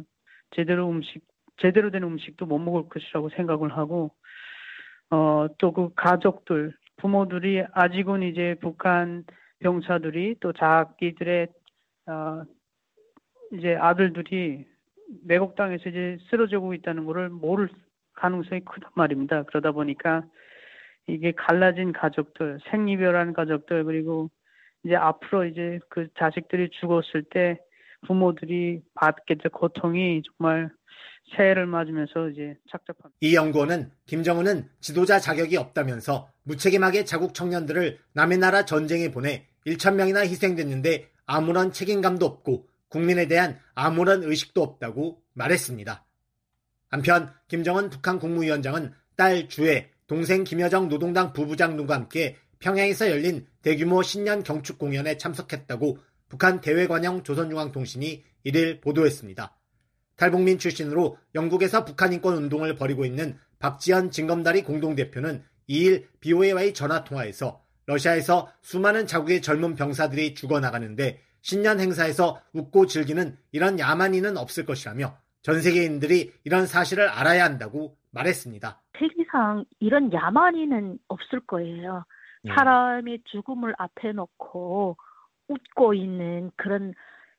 제대로 된 음식도 못 먹을 것이라고 생각을 하고 또 그 가족들 부모들이 아직은 이제 북한 병사들이 또 자기들의 이제 아들들이 외국 땅에서 이제 쓰러지고 있다는 것을 모를 가능성이 크단 말입니다. 그러다 보니까 이게 갈라진 가족들, 생이별한 가족들 그리고 이제 앞으로 이제 그 자식들이 죽었을 때 부모들이 받게 될 고통이 정말 새해를 맞으면서 이제 착잡합니다. 이 연구원은 김정은은 지도자 자격이 없다면서 무책임하게 자국 청년들을 남의 나라 전쟁에 보내 1,000명이나 희생됐는데 아무런 책임감도 없고 국민에 대한 아무런 의식도 없다고 말했습니다. 한편 김정은 북한 국무위원장은 딸 주애, 동생 김여정 노동당 부부장 등과 함께 평양에서 열린 대규모 신년 경축 공연에 참석했다고 북한 대외관영 조선중앙통신이 1일 보도했습니다. 탈북민 출신으로 영국에서 북한 인권 운동을 벌이고 있는 박지현 진검다리 공동대표는 2일 BOA와의 전화통화에서 러시아에서 수많은 자국의 젊은 병사들이 죽어나가는데 신년 행사에서 웃고 즐기는 이런 야만인은 없을 것이라며 전 세계인들이 이런 사실을 알아야 한다고 말했습니다. 세계상 이런 야만인은 없을 거예요. 사람의 죽음을 앞에 놓고 웃고 있는 그런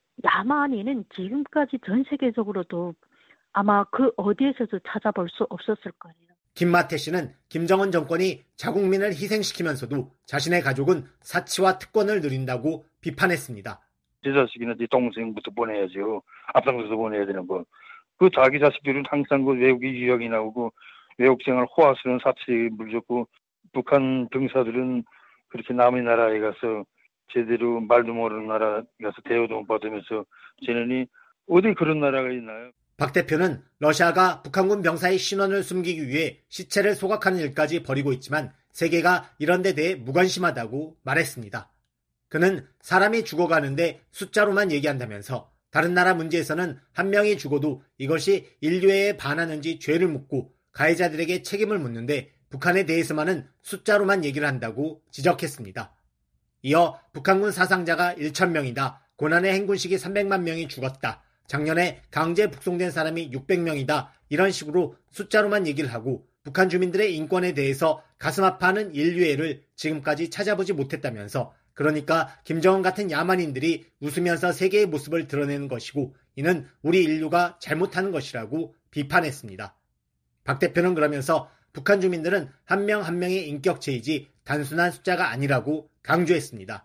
야만인은 지금까지 전 세계적으로도 아마 그 어디에서도 찾아볼 수 없었을 거예요. 김마태 씨는 김정은 정권이 자국민을 희생시키면서도 자신의 가족은 사치와 특권을 누린다고 비판했습니다. 제 자식이나 제 동생부터 보내야죠. 앞장서서 보내야 되는 거. 그 자기 자식들은 항상 그 외국에 유학이 나오고 외국 생활 호화스러운 사치에 물렸고 북한 병사들은 그렇게 남의 나라에 가서 제대로 말도 모르는 나라 가서 대우도 못 받으면서 쟤네니 어디 그런 나라가 있나요? 박 대표는 러시아가 북한군 병사의 신원을 숨기기 위해 시체를 소각하는 일까지 벌이고 있지만 세계가 이런 데 대해 무관심하다고 말했습니다. 그는 사람이 죽어가는데 숫자로만 얘기한다면서 다른 나라 문제에서는 한 명이 죽어도 이것이 인류애에 반하는지 죄를 묻고 가해자들에게 책임을 묻는데 북한에 대해서만은 숫자로만 얘기를 한다고 지적했습니다. 이어 북한군 사상자가 1,000명이다. 고난의 행군식이 300만 명이 죽었다. 작년에 강제 북송된 사람이 600명이다. 이런 식으로 숫자로만 얘기를 하고 북한 주민들의 인권에 대해서 가슴 아파하는 인류애를 지금까지 찾아보지 못했다면서 그러니까 김정은 같은 야만인들이 웃으면서 세계의 모습을 드러내는 것이고 이는 우리 인류가 잘못하는 것이라고 비판했습니다. 박 대표는 그러면서 북한 주민들은 한 명 한 명의 인격체이지 단순한 숫자가 아니라고 강조했습니다.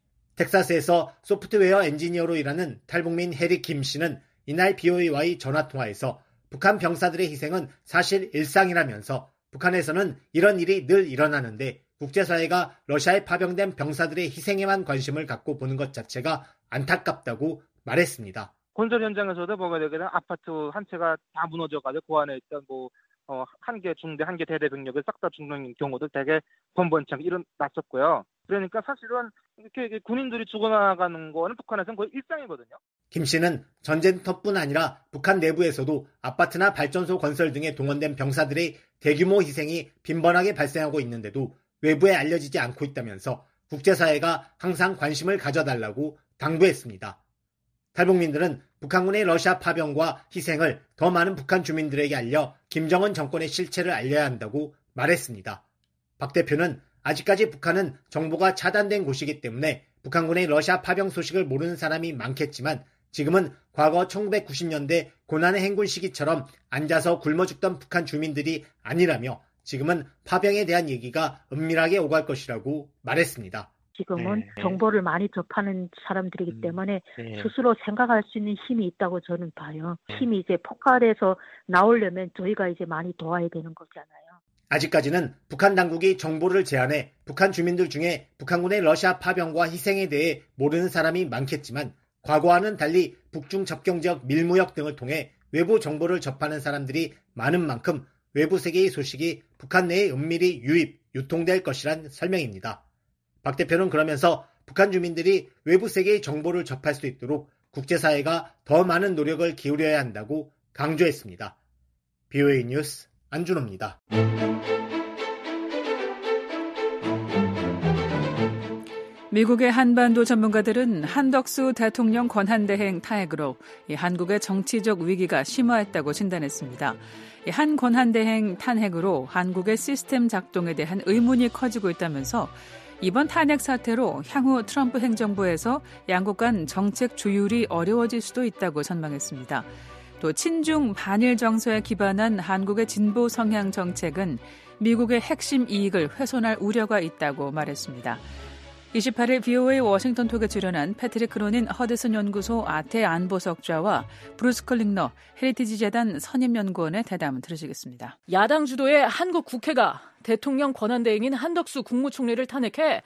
텍사스에서 소프트웨어 엔지니어로 일하는 탈북민 해리 김 씨는 이날 BOA와의 전화통화에서 북한 병사들의 희생은 사실 일상이라면서 북한에서는 이런 일이 늘 일어나는데 국제사회가 러시아에 파병된 병사들의 희생에만 관심을 갖고 보는 것 자체가 안타깝다고 말했습니다. 건설 현장에서도 보게 되면 아파트 한 채가 다 무너져가지고 그 안에 있던 한 개 중대, 한 개 대대 병력을 싹 다 죽는 경우도 되게 번번창 일어났었고요. 그러니까 사실은 이렇게 군인들이 죽어나가는 거는 북한에서는 거의 일상이거든요. 김 씨는 전쟁터뿐 아니라 북한 내부에서도 아파트나 발전소 건설 등에 동원된 병사들의 대규모 희생이 빈번하게 발생하고 있는데도 외부에 알려지지 않고 있다면서 국제사회가 항상 관심을 가져달라고 당부했습니다. 탈북민들은 북한군의 러시아 파병과 희생을 더 많은 북한 주민들에게 알려 김정은 정권의 실체를 알려야 한다고 말했습니다. 박 대표는 아직까지 북한은 정보가 차단된 곳이기 때문에 북한군의 러시아 파병 소식을 모르는 사람이 많겠지만 지금은 과거 1990년대 고난의 행군 시기처럼 앉아서 굶어 죽던 북한 주민들이 아니라며 지금은 파병에 대한 얘기가 은밀하게 오갈 것이라고 말했습니다. 지금은 정보를 많이 접하는 사람들이기 때문에 스스로 생각할 수 있는 힘이 있다고 저는 봐요. 힘이 이제 폭발해서 나오려면 저희가 이제 많이 도와야 되는 거잖아요. 아직까지는 북한 당국이 정보를 제안해 북한 주민들 중에 북한군의 러시아 파병과 희생에 대해 모르는 사람이 많겠지만 과거와는 달리 북중 접경지역 밀무역 등을 통해 외부 정보를 접하는 사람들이 많은 만큼 외부 세계의 소식이 북한 내에 은밀히 유입, 유통될 것이란 설명입니다. 박 대표는 그러면서 북한 주민들이 외부 세계의 정보를 접할 수 있도록 국제사회가 더 많은 노력을 기울여야 한다고 강조했습니다. BOA 뉴스 안준호입니다. 미국의 한반도 전문가들은 한덕수 대통령 권한대행 탄핵으로 한국의 정치적 위기가 심화했다고 진단했습니다. 한 권한대행 탄핵으로 한국의 시스템 작동에 대한 의문이 커지고 있다면서 이번 탄핵 사태로 향후 트럼프 행정부에서 양국 간 정책 조율이 어려워질 수도 있다고 전망했습니다. 또 친중 반일 정서에 기반한 한국의 진보 성향 정책은 미국의 핵심 이익을 훼손할 우려가 있다고 말했습니다. 28일 BOA 워싱턴 톡에 출연한 패트릭 크로닌 허드슨 연구소 아태 안보석좌와 브루스 클링너 헤리티지 재단 선임연구원의 대담을 들으시겠습니다. 야당 주도의 한국 국회가 대통령 권한대행인 한덕수 국무총리를 탄핵해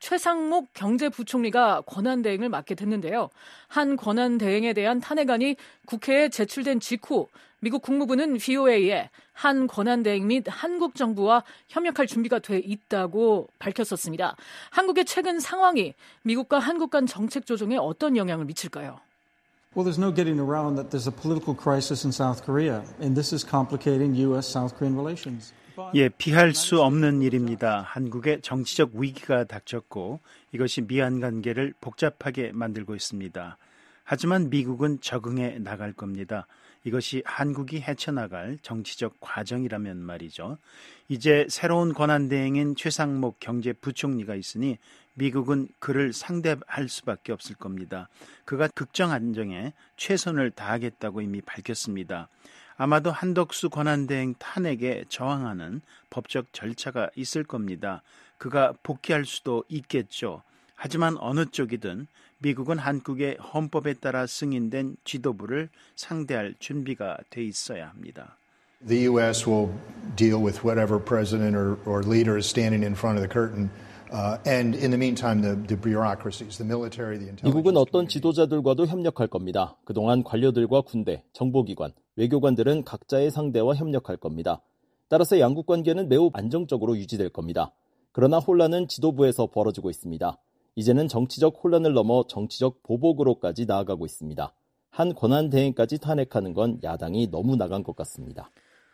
최상목 경제부총리가 권한대행을 맡게 됐는데요. 한 권한대행에 대한 탄핵안이 국회에 제출된 직후 미국 국무부는 VOA에 한 권한대행 및 한국 정부와 협력할 준비가 돼 있다고 밝혔었습니다. 한국의 최근 상황이 미국과 한국 간 정책 조정에 어떤 영향을 미칠까요? Well, there's no getting around that there's a political crisis in South Korea, and this is complicating U.S.-South Korean relations. 예, 피할 수 없는 일입니다. 한국의 정치적 위기가 닥쳤고 이것이 미한 관계를 복잡하게 만들고 있습니다. 하지만 미국은 적응해 나갈 겁니다. 이것이 한국이 헤쳐나갈 정치적 과정이라면 말이죠. 이제 새로운 권한대행인 최상목 경제부총리가 있으니 미국은 그를 상대할 수밖에 없을 겁니다. 그가 국정 안정에 최선을 다하겠다고 이미 밝혔습니다. 아마도 한덕수 권한대행 탄핵에 저항하는 법적 절차가 있을 겁니다. 그가 복귀할 수도 있겠죠. 하지만 어느 쪽이든 미국은 한국의 헌법에 따라 승인된 지도부를 상대할 준비가 돼 있어야 합니다. The U.S. will deal with whatever president or leader is standing in front of the curtain. And in the meantime, the bureaucracies, the military, the intelligence. 미국은 어떤 지도자들과도 협력할 겁니다. 그동안 관료들과 군대, 정보기관, 외교관들은 각자의 상대와 협력할 겁니다. 따라서 양국 관계는 매우 안정적으로 유지될 겁니다. 그러나 혼란은 지도부에서 벌어지고 있습니다. 이제는 정치적 혼란을 넘어 정치적 보복으로까지 나아가고 있습니다. 한 권한대행까지 탄핵하는 건 야당이 너무 나간 것 같습니다.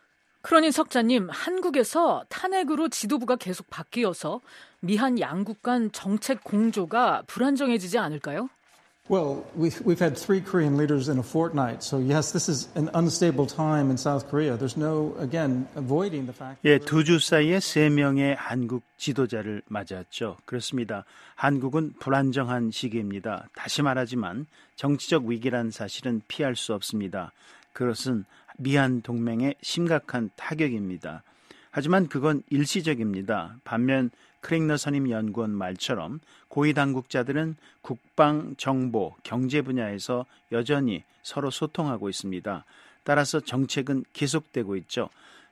크로닌 석자님, 한국에서 탄핵으로 지도부가 계속 바뀌어서 미한 양국 간 정책 공조가 불안정해지지 않을까요? Well, we've had 3 Korean leaders in a fortnight. So yes, this is an unstable time in South Korea. There's no, again, avoiding the fact. 예, 2주 사이에 3명의 한국 지도자를 맞았죠. 그렇습니다. 한국은 불안정한 시기입니다. 다시 말하지만 정치적 위기란 사실은 피할 수 없습니다. 그것은 미한 동맹의 심각한 타격입니다. 하지만 그건 일시적입니다. 반면 크링너 선임 연구원 말처럼 고위 당국자들은 국방, 정보, 경제 분야에서 여전히 서로 소통하고 있습니다. 따라서 정책은 계속되고 있죠.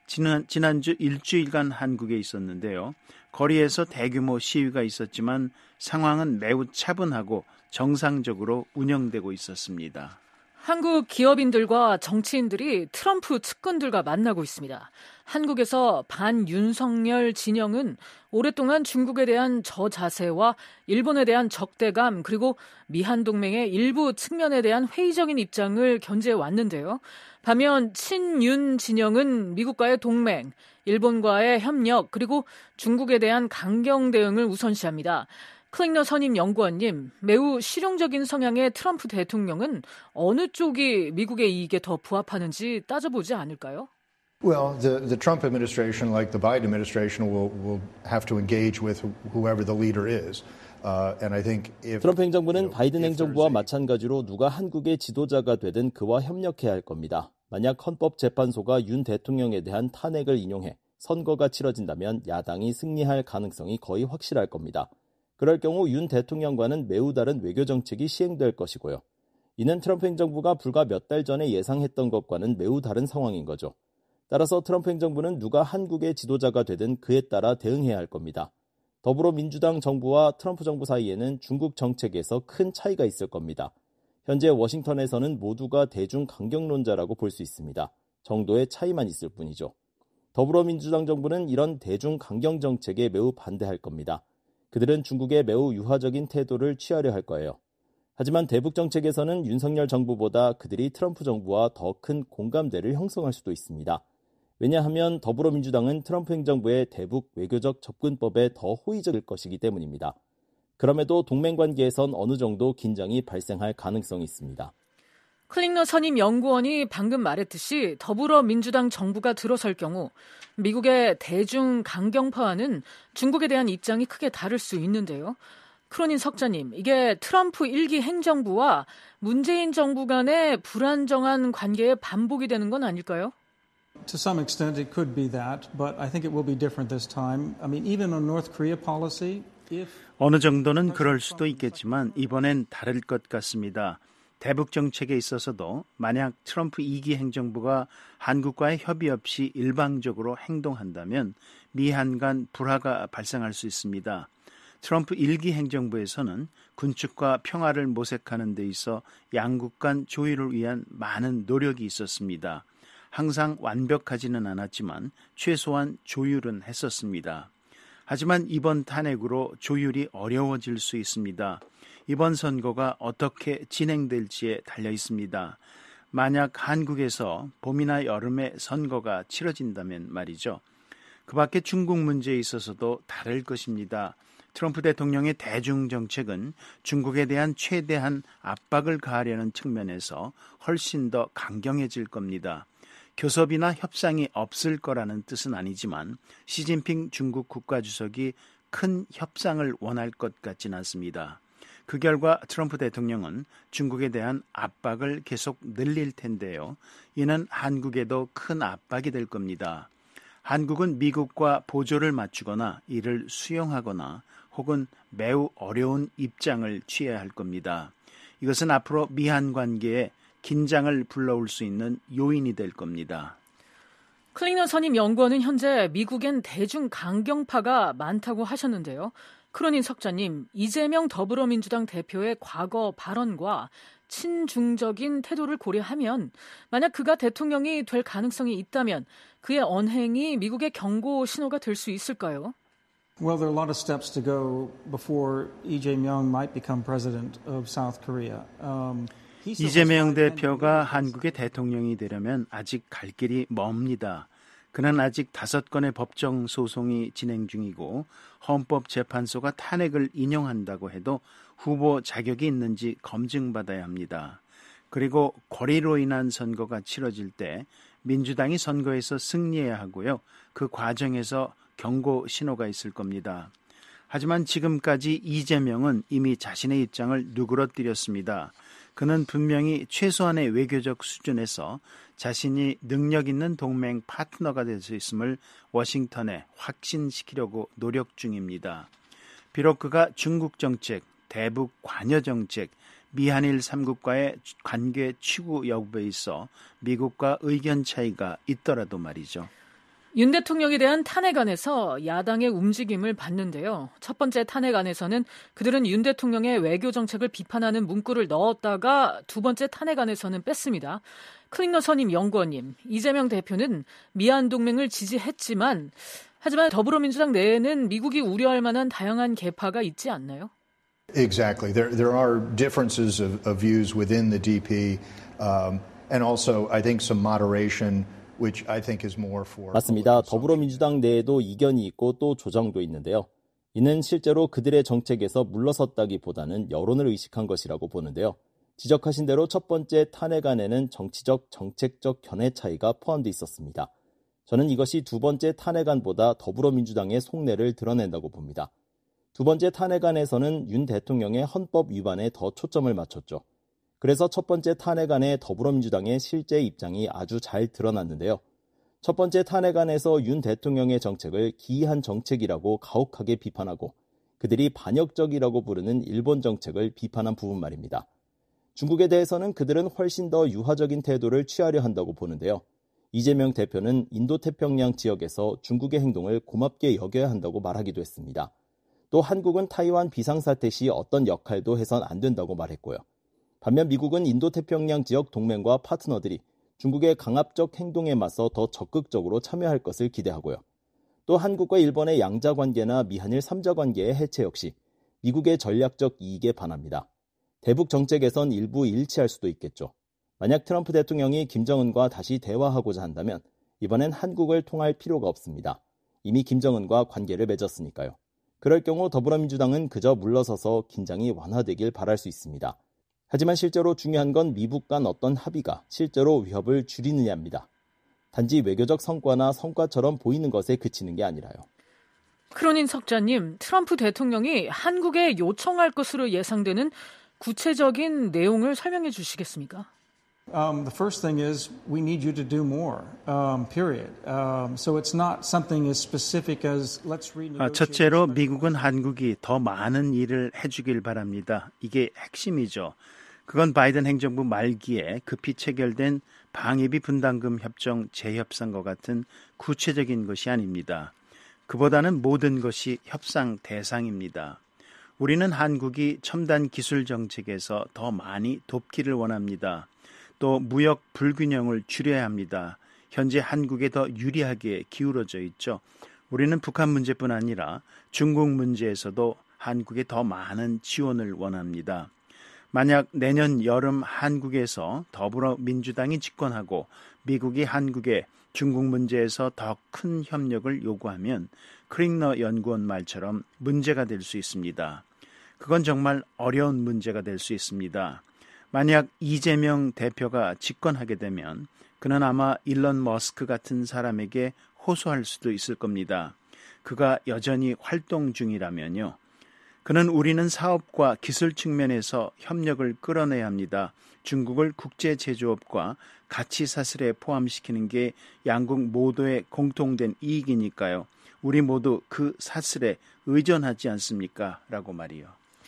지난주 일주일간 한국에 있었는데요. 거리에서 대규모 시위가 있었지만 상황은 매우 차분하고 정상적으로 운영되고 있었습니다. 한국 기업인들과 정치인들이 트럼프 측근들과 만나고 있습니다. 한국에서 반윤석열 진영은 오랫동안 중국에 대한 저자세와 일본에 대한 적대감 그리고 미한 동맹의 일부 측면에 대한 회의적인 입장을 견지해 왔는데요. 반면 친윤 진영은 미국과의 동맹, 일본과의 협력 그리고 중국에 대한 강경 대응을 우선시합니다. 클링너 선임 연구원님, 매우 실용적인 성향의 트럼프 대통령은 어느 쪽이 미국의 이익에 더 부합하는지 따져보지 않을까요? Well, the Trump administration, like the Biden administration, will have to engage with whoever the leader is. 트럼프 행정부는 바이든 행정부와 마찬가지로 누가 한국의 지도자가 되든 그와 협력해야 할 겁니다. 만약 헌법재판소가 윤 대통령에 대한 탄핵을 인용해 선거가 치러진다면 야당이 승리할 가능성이 거의 확실할 겁니다. 그럴 경우 윤 대통령과는 매우 다른 외교 정책이 시행될 것이고요. 이는 트럼프 행정부가 불과 몇 달 전에 예상했던 것과는 매우 다른 상황인 거죠. 따라서 트럼프 행정부는 누가 한국의 지도자가 되든 그에 따라 대응해야 할 겁니다. 더불어민주당 정부와 트럼프 정부 사이에는 중국 정책에서 큰 차이가 있을 겁니다. 현재 워싱턴에서는 모두가 대중 강경론자라고 볼 수 있습니다. 정도의 차이만 있을 뿐이죠. 더불어민주당 정부는 이런 대중 강경 정책에 매우 반대할 겁니다. 그들은 중국에 매우 유화적인 태도를 취하려 할 거예요. 하지만 대북 정책에서는 윤석열 정부보다 그들이 트럼프 정부와 더 큰 공감대를 형성할 수도 있습니다. 왜냐하면 더불어민주당은 트럼프 행정부의 대북 외교적 접근법에 더 호의적일 것이기 때문입니다. 그럼에도 동맹 관계에선 어느 정도 긴장이 발생할 가능성이 있습니다. 클링너 선임 연구원이 방금 말했듯이 더불어민주당 정부가 들어설 경우 미국의 대중 강경파와는 중국에 대한 입장이 크게 다를 수 있는데요. 크로닌 석자님, 이게 트럼프 1기 행정부와 문재인 정부 간의 불안정한 관계의 반복이 되는 건 아닐까요? To some extent, it could be that, but I think it will be different this time. I mean, even on North Korea policy, 어느 정도는 그럴 수도 있겠지만 이번엔 다를 것 같습니다. 대북 정책에 있어서도 만약 트럼프 2기 행정부가 한국과의 협의 없이 일방적으로 행동한다면 미한 간 불화가 발생할 수 있습니다. 트럼프 1기 행정부에서는 군축과 평화를 모색하는 데 있어 양국 간 조율을 위한 많은 노력이 있었습니다. 항상 완벽하지는 않았지만 최소한 조율은 했었습니다. 하지만 이번 탄핵으로 조율이 어려워질 수 있습니다. 이번 선거가 어떻게 진행될지에 달려 있습니다. 만약 한국에서 봄이나 여름에 선거가 치러진다면 말이죠. 그 밖에 중국 문제에 있어서도 다를 것입니다. 트럼프 대통령의 대중 정책은 중국에 대한 최대한 압박을 가하려는 측면에서 훨씬 더 강경해질 겁니다. 교섭이나 협상이 없을 거라는 뜻은 아니지만 시진핑 중국 국가주석이 큰 협상을 원할 것 같지는 않습니다. 그 결과 트럼프 대통령은 중국에 대한 압박을 계속 늘릴 텐데요. 이는 한국에도 큰 압박이 될 겁니다. 한국은 미국과 보조를 맞추거나 이를 수용하거나 혹은 매우 어려운 입장을 취해야 할 겁니다. 이것은 앞으로 미한 관계에 긴장을 불러올 수 있는 요인이 될 겁니다. 클링너 선임 연구원은 현재 미국엔 대중 강경파가 많다고 하셨는데요. 크로닌 석자님, 이재명 더불어민주당 대표의 과거 발언과 친중적인 태도를 고려하면 만약 그가 대통령이 될 가능성이 있다면 그의 언행이 미국의 경고 신호가 될 수 있을까요? Well, there are a lot of steps to go before Lee Jae-myung might become president of South Korea. 이재명 대표가 한국의 대통령이 되려면 아직 갈 길이 멉니다. 그는 아직 5건의 법정 소송이 진행 중이고 헌법재판소가 탄핵을 인용한다고 해도 후보 자격이 있는지 검증받아야 합니다. 그리고 거리로 인한 선거가 치러질 때 민주당이 선거에서 승리해야 하고요. 그 과정에서 경고 신호가 있을 겁니다. 하지만 지금까지 이재명은 이미 자신의 입장을 누그러뜨렸습니다. 그는 분명히 최소한의 외교적 수준에서 자신이 능력 있는 동맹 파트너가 될 수 있음을 워싱턴에 확신시키려고 노력 중입니다. 비록 그가 중국 정책, 대북 관여 정책, 미한일 3국과의 관계 추구 여부에 있어 미국과 의견 차이가 있더라도 말이죠. 윤 대통령에 대한 탄핵안에서 야당의 움직임을 봤는데요. 첫 번째 탄핵안에서는 그들은 윤 대통령의 외교 정책을 비판하는 문구를 넣었다가 두 번째 탄핵안에서는 뺐습니다. 클링너 선임 연구원님, 이재명 대표는 미한 동맹을 지지했지만 하지만 더불어민주당 내에는 미국이 우려할 만한 다양한 계파가 있지 않나요? Exactly. There are differences of views within the DP, and also I think some moderation. 맞습니다. 더불어민주당 내에도 이견이 있고 또 조정도 있는데요. 이는 실제로 그들의 정책에서 물러섰다기보다는 여론을 의식한 것이라고 보는데요. 지적하신 대로 첫 번째 탄핵안에는 정치적, 정책적 견해 차이가 포함되어 있었습니다. 저는 이것이 두 번째 탄핵안보다 더불어민주당의 속내를 드러낸다고 봅니다. 두 번째 탄핵안에서는 윤 대통령의 헌법 위반에 더 초점을 맞췄죠. 그래서 첫 번째 탄핵안의 더불어민주당의 실제 입장이 아주 잘 드러났는데요. 첫 번째 탄핵안에서 윤 대통령의 정책을 기이한 정책이라고 가혹하게 비판하고 그들이 반역적이라고 부르는 일본 정책을 비판한 부분 말입니다. 중국에 대해서는 그들은 훨씬 더 유화적인 태도를 취하려 한다고 보는데요. 이재명 대표는 인도태평양 지역에서 중국의 행동을 고맙게 여겨야 한다고 말하기도 했습니다. 또 한국은 타이완 비상사태 시 어떤 역할도 해선 안 된다고 말했고요. 반면 미국은 인도태평양 지역 동맹과 파트너들이 중국의 강압적 행동에 맞서 더 적극적으로 참여할 것을 기대하고요. 또 한국과 일본의 양자관계나 미한일 3자관계의 해체 역시 미국의 전략적 이익에 반합니다. 대북 정책에선 일부 일치할 수도 있겠죠. 만약 트럼프 대통령이 김정은과 다시 대화하고자 한다면 이번엔 한국을 통할 필요가 없습니다. 이미 김정은과 관계를 맺었으니까요. 그럴 경우 더불어민주당은 그저 물러서서 긴장이 완화되길 바랄 수 있습니다. 하지만 실제로 중요한 건 미북 간 어떤 합의가 실제로 위협을 줄이느냐입니다. 단지 외교적 성과나 성과처럼 보이는 것에 그치는 게 아니라요. 크로닌 석자님, 트럼프 대통령이 한국에 요청할 것으로 예상되는 구체적인 내용을 설명해 주시겠습니까? The first thing is we need you to do more, period. So it's not something as specific as let's renegotiate. 첫째로 미국은 한국이 더 많은 일을 해주길 바랍니다. 이게 핵심이죠. 그건 바이든 행정부 말기에 급히 체결된 방위비 분담금 협정 재협상과 같은 구체적인 것이 아닙니다. 그보다는 모든 것이 협상 대상입니다. 우리는 한국이 첨단 기술 정책에서 더 많이 돕기를 원합니다. 또 무역 불균형을 줄여야 합니다. 현재 한국에 더 유리하게 기울어져 있죠. 우리는 북한 문제뿐 아니라 중국 문제에서도 한국에 더 많은 지원을 원합니다. 만약 내년 여름 한국에서 더불어민주당이 집권하고 미국이 한국에 중국 문제에서 더 큰 협력을 요구하면 크링너 연구원 말처럼 문제가 될 수 있습니다. 그건 정말 어려운 문제가 될 수 있습니다. 만약 이재명 대표가 집권하게 되면 그는 아마 일론 머스크 같은 사람에게 호소할 수도 있을 겁니다. 그가 여전히 활동 중이라면요. 그는 우리는 사업과 기술 측면에서 협력을 끌어내야 합니다. 중국을 국제 제조업과 가치 사슬에 포함시키는 게 양국 모두의 공통된 이익이니까요. 우리 모두 그 사슬에 의존하지 않습니까? 라고 말이요.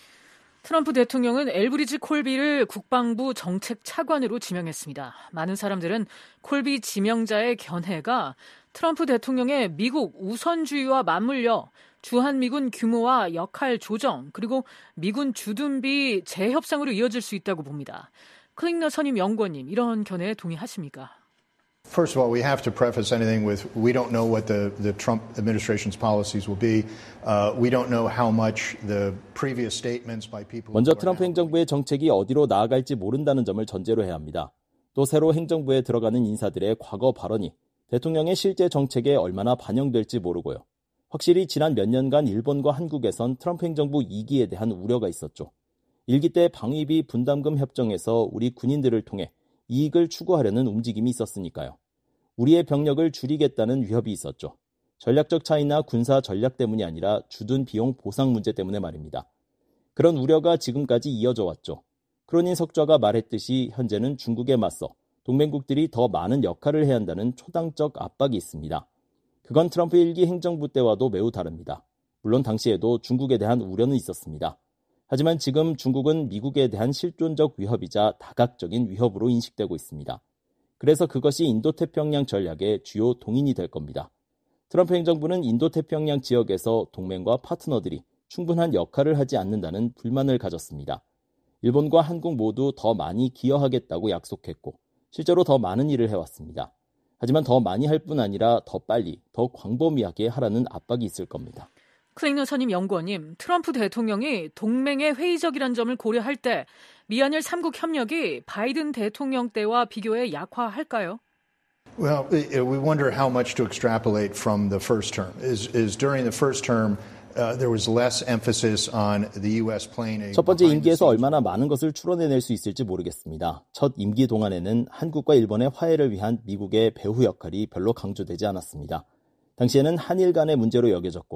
트럼프 대통령은 엘브리지 콜비를 국방부 정책 차관으로 지명했습니다. 많은 사람들은 콜비 지명자의 견해가 트럼프 대통령의 미국 우선주의와 맞물려 주한미군 규모와 역할 조정 그리고 미군 주둔비 재협상으로 이어질 수 있다고 봅니다. 클링너 선임 연구원님, 이런 견해에 동의하십니까? First of all, we have to preface anything with we don't know what the Trump administration's policies will be. We don't know how much the previous statements by people. 먼저 트럼프 행정부의 정책이 어디로 나아갈지 모른다는 점을 전제로 해야 합니다. 또 새로 행정부에 들어가는 인사들의 과거 발언이 대통령의 실제 정책에 얼마나 반영될지 모르고요. 확실히 지난 몇 년간 일본과 한국에선 트럼프 행정부 2기에 대한 우려가 있었죠. 1기 때 방위비 분담금 협정에서 우리 군인들을 통해 이익을 추구하려는 움직임이 있었으니까요. 우리의 병력을 줄이겠다는 위협이 있었죠. 전략적 차이나 군사 전략 때문이 아니라 주둔 비용 보상 문제 때문에 말입니다. 그런 우려가 지금까지 이어져 왔죠. 크로닌 석좌가 말했듯이 현재는 중국에 맞서 동맹국들이 더 많은 역할을 해야 한다는 초당적 압박이 있습니다. 그건 트럼프 1기 행정부 때와도 매우 다릅니다. 물론 당시에도 중국에 대한 우려는 있었습니다. 하지만 지금 중국은 미국에 대한 실존적 위협이자 다각적인 위협으로 인식되고 있습니다. 그래서 그것이 인도태평양 전략의 주요 동인이 될 겁니다. 트럼프 행정부는 인도태평양 지역에서 동맹과 파트너들이 충분한 역할을 하지 않는다는 불만을 가졌습니다. 일본과 한국 모두 더 많이 기여하겠다고 약속했고 실제로 더 많은 일을 해왔습니다. 하지만 더 많이 할 뿐 아니라 더 빨리, 더 광범위하게 하라는 압박이 있을 겁니다. 클링너 선임 연구원님, 트럼프 대통령이 동맹에 회의적이라는 점을 고려할 때 미한일 3국 협력이 바이든 대통령 때와 비교해 약화할까요? Well, we wonder how much to extrapolate from the first term. Is during the first term there was less emphasis on the U.S. playing a. 첫 번째 임기에서 얼마나 많은 것을 추론해낼 수 있을지 모르겠습니다. 첫 임기 동안에는 한국과 일본의 화해를 위한 미국의 배후 역할이 별로 강조되지 않았습니다. 당시에는 한일 간의 문제로 여겨졌고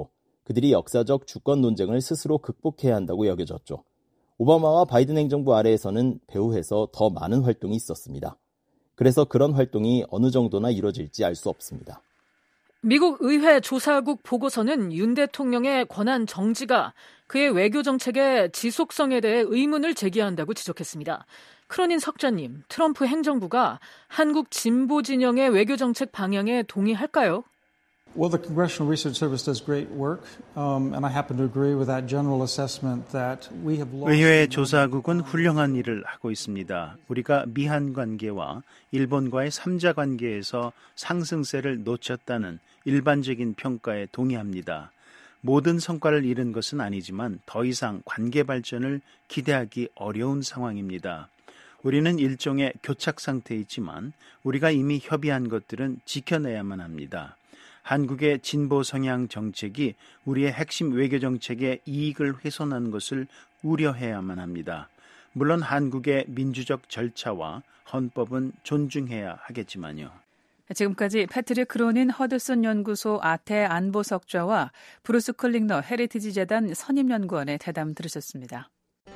그들이 역사적 주권 논쟁을 스스로 극복해야 한다고 여겨졌죠. 오바마와 바이든 행정부 아래에서는 배후에서 더 많은 활동이 있었습니다. 그래서 그런 활동이 어느 정도나 이루어질지 알 수 없습니다. 미국 의회 조사국 보고서는 윤 대통령의 권한 정지가 그의 외교 정책의 지속성에 대해 의문을 제기한다고 지적했습니다. 크로닌 석자님, 트럼프 행정부가 한국 진보 진영의 외교 정책 방향에 동의할까요? Well, the Congressional Research Service does great work, and I happen to agree with that general assessment that we have lost. 의회 조사국은 훌륭한 일을 하고 있습니다. 우리가 미한 관계와 일본과의 3자 관계에서 상승세를 놓쳤다는 일반적인 평가에 동의합니다. 모든 성과를 이룬 것은 아니지만 더 이상 관계 발전을 기대하기 어려운 상황입니다. 우리는 일종의 교착 상태에 있지만 우리가 이미 협의한 것들은 지켜내야만 합니다. 한국의 진보 성향 정책이 우리의 핵심 외교 정책의 이익을 훼손하는 것을 우려해야만 합니다. 물론 한국의 민주적 절차와 헌법은 존중해야 하겠지만요. 지금까지 패트릭 크로닌 허드슨 연구소 아태 안보석좌와 브루스 클링너 헤리티지 재단 선임연구원의 대담 들으셨습니다.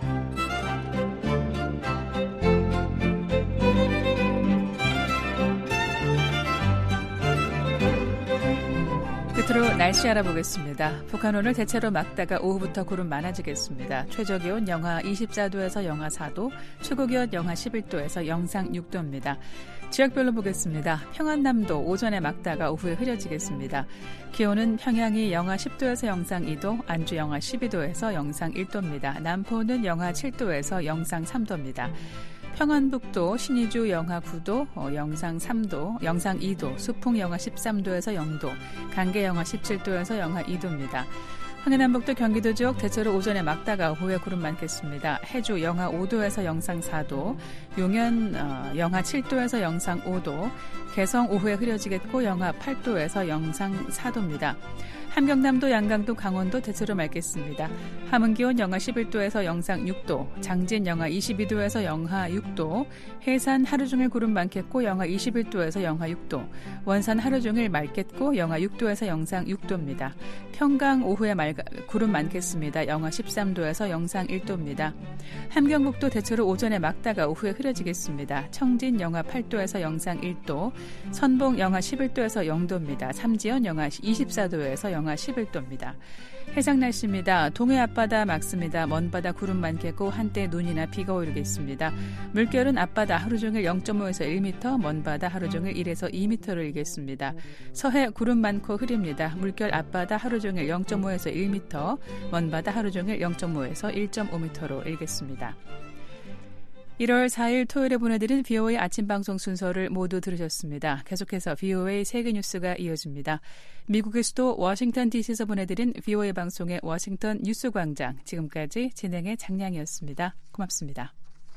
끝으로 날씨 알아보겠습니다. 북한 오늘 대체로 맑다가 오후부터 구름 많아지겠습니다. 최저기온 영하 24도에서 영하 4도, 최고기온 영하 11도에서 영상 6도입니다. 지역별로 보겠습니다. 평안남도 오전에 맑다가 오후에 흐려지겠습니다. 기온은 평양이 영하 10도에서 영상 2도, 안주 영하 12도에서 영상 1도입니다. 남포는 영하 7도에서 영상 3도입니다. 평안북도 신의주 영하 9도, 영상 3도, 영상 2도, 수풍 영하 13도에서 0도, 강계 영하 17도에서 영하 2도입니다. 황해남북도 경기도 지역 대체로 오전에 맑다가 오후에 구름 많겠습니다. 해주 영하 5도에서 영상 4도, 용현 영하 7도에서 영상 5도, 개성 오후에 흐려지겠고 영하 8도에서 영상 4도입니다. 함경남도, 양강도, 강원도 대체로 맑겠습니다. 함흥기온 영하 11도에서 영상 6도, 장진 영하 22도에서 영하 6도, 해산 하루 종일 구름 많겠고 영하 21도에서 영하 6도, 원산 하루 종일 맑겠고 영하 6도에서 영상 6도입니다. 평강 오후에 구름 많겠습니다. 영하 13도에서 영상 1도입니다. 함경북도 대체로 오전에 맑다가 오후에 흐려지겠습니다. 청진 영하 8도에서 영상 1도, 선봉 영하 11도에서 0도입니다. 삼지연 영하 24도에서 영하 11도입니다. 해상 날씨입니다. 동해 앞바다 맑습니다. 먼바다 구름 많겠고 한때 눈이나 비가 오르겠습니다. 물결은 앞바다 하루 종일 0.5에서 1m, 먼바다 하루 종일 1에서 2m를 일겠습니다. 서해 구름 많고 흐립니다. 물결 앞바다 하루 종일 0.5에서 1m, 먼바다 하루 종일 0.5에서 1.5m로 일겠습니다. 1월 4일 토요일에 보내드린 VOA 아침 방송 순서를 모두 들으셨습니다. 계속해서 VOA 세계 뉴스가 이어집니다. 미국의 수도 워싱턴 DC에서 보내드린 VOA 방송의 워싱턴 뉴스 광장. 지금까지 진행의 장량이었습니다. 고맙습니다.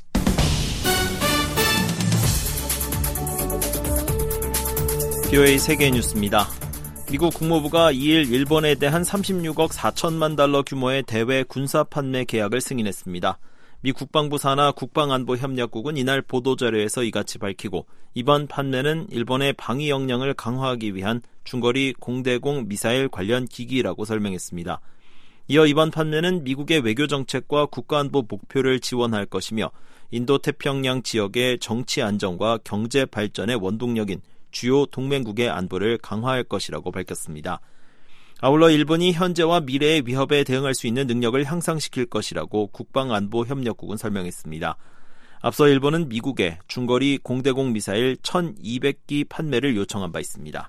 VOA 세계 뉴스입니다. 미국 국무부가 2일 일본에 대한 36억 4천만 달러 규모의 대외 군사 판매 계약을 승인했습니다. 미 국방부 산하 국방안보협력국은 이날 보도자료에서 이같이 밝히고 이번 판매는 일본의 방위 역량을 강화하기 위한 중거리 공대공 미사일 관련 기기라고 설명했습니다. 이어 이번 판매는 미국의 외교정책과 국가안보 목표를 지원할 것이며 인도태평양 지역의 정치 안정과 경제 발전의 원동력인 주요 동맹국의 안보를 강화할 것이라고 밝혔습니다. 아울러 일본이 현재와 미래의 위협에 대응할 수 있는 능력을 향상시킬 것이라고 국방안보협력국은 설명했습니다. 앞서 일본은 미국에 중거리 공대공 미사일 1,200기 판매를 요청한 바 있습니다.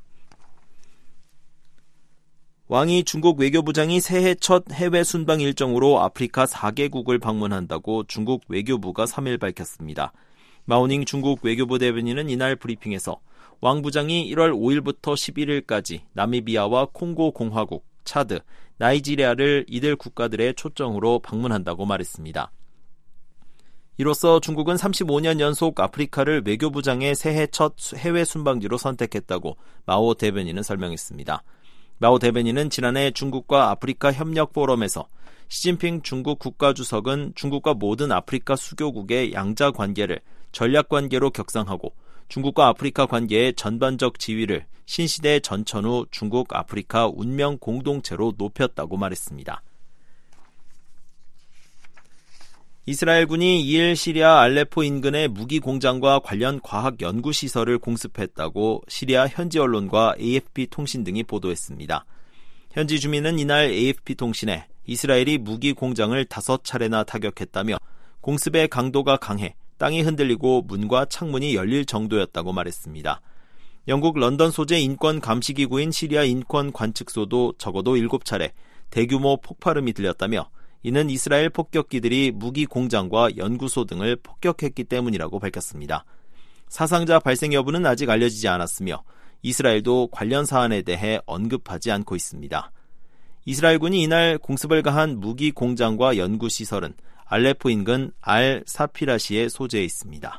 왕이 중국 외교부장이 새해 첫 해외 순방 일정으로 아프리카 4개국을 방문한다고 중국 외교부가 3일 밝혔습니다. 마오닝 중국 외교부 대변인은 이날 브리핑에서 왕 부장이 1월 5일부터 11일까지 나미비아와 콩고 공화국, 차드, 나이지리아를 이들 국가들의 초청으로 방문한다고 말했습니다. 이로써 중국은 35년 연속 아프리카를 외교부장의 새해 첫 해외 순방지로 선택했다고 마오 대변인은 설명했습니다. 마오 대변인은 지난해 중국과 아프리카 협력 포럼에서 시진핑 중국 국가주석은 중국과 모든 아프리카 수교국의 양자 관계를 전략 관계로 격상하고 중국과 아프리카 관계의 전반적 지위를 신시대 전천 후 중국 아프리카 운명 공동체로 높였다고 말했습니다. 이스라엘군이 2일 시리아 알레포 인근의 무기 공장과 관련 과학 연구 시설을 공습했다고 시리아 현지 언론과 AFP 통신 등이 보도했습니다. 현지 주민은 이날 AFP 통신에 이스라엘이 무기 공장을 5차례나 타격했다며 공습의 강도가 강해 땅이 흔들리고 문과 창문이 열릴 정도였다고 말했습니다. 영국 런던 소재 인권 감시기구인 시리아 인권 관측소도 적어도 7차례 대규모 폭발음이 들렸다며 이는 이스라엘 폭격기들이 무기 공장과 연구소 등을 폭격했기 때문이라고 밝혔습니다. 사상자 발생 여부는 아직 알려지지 않았으며 이스라엘도 관련 사안에 대해 언급하지 않고 있습니다. 이스라엘군이 이날 공습을 가한 무기 공장과 연구시설은 알레포 인근 알-사피라시에 소재해 있습니다.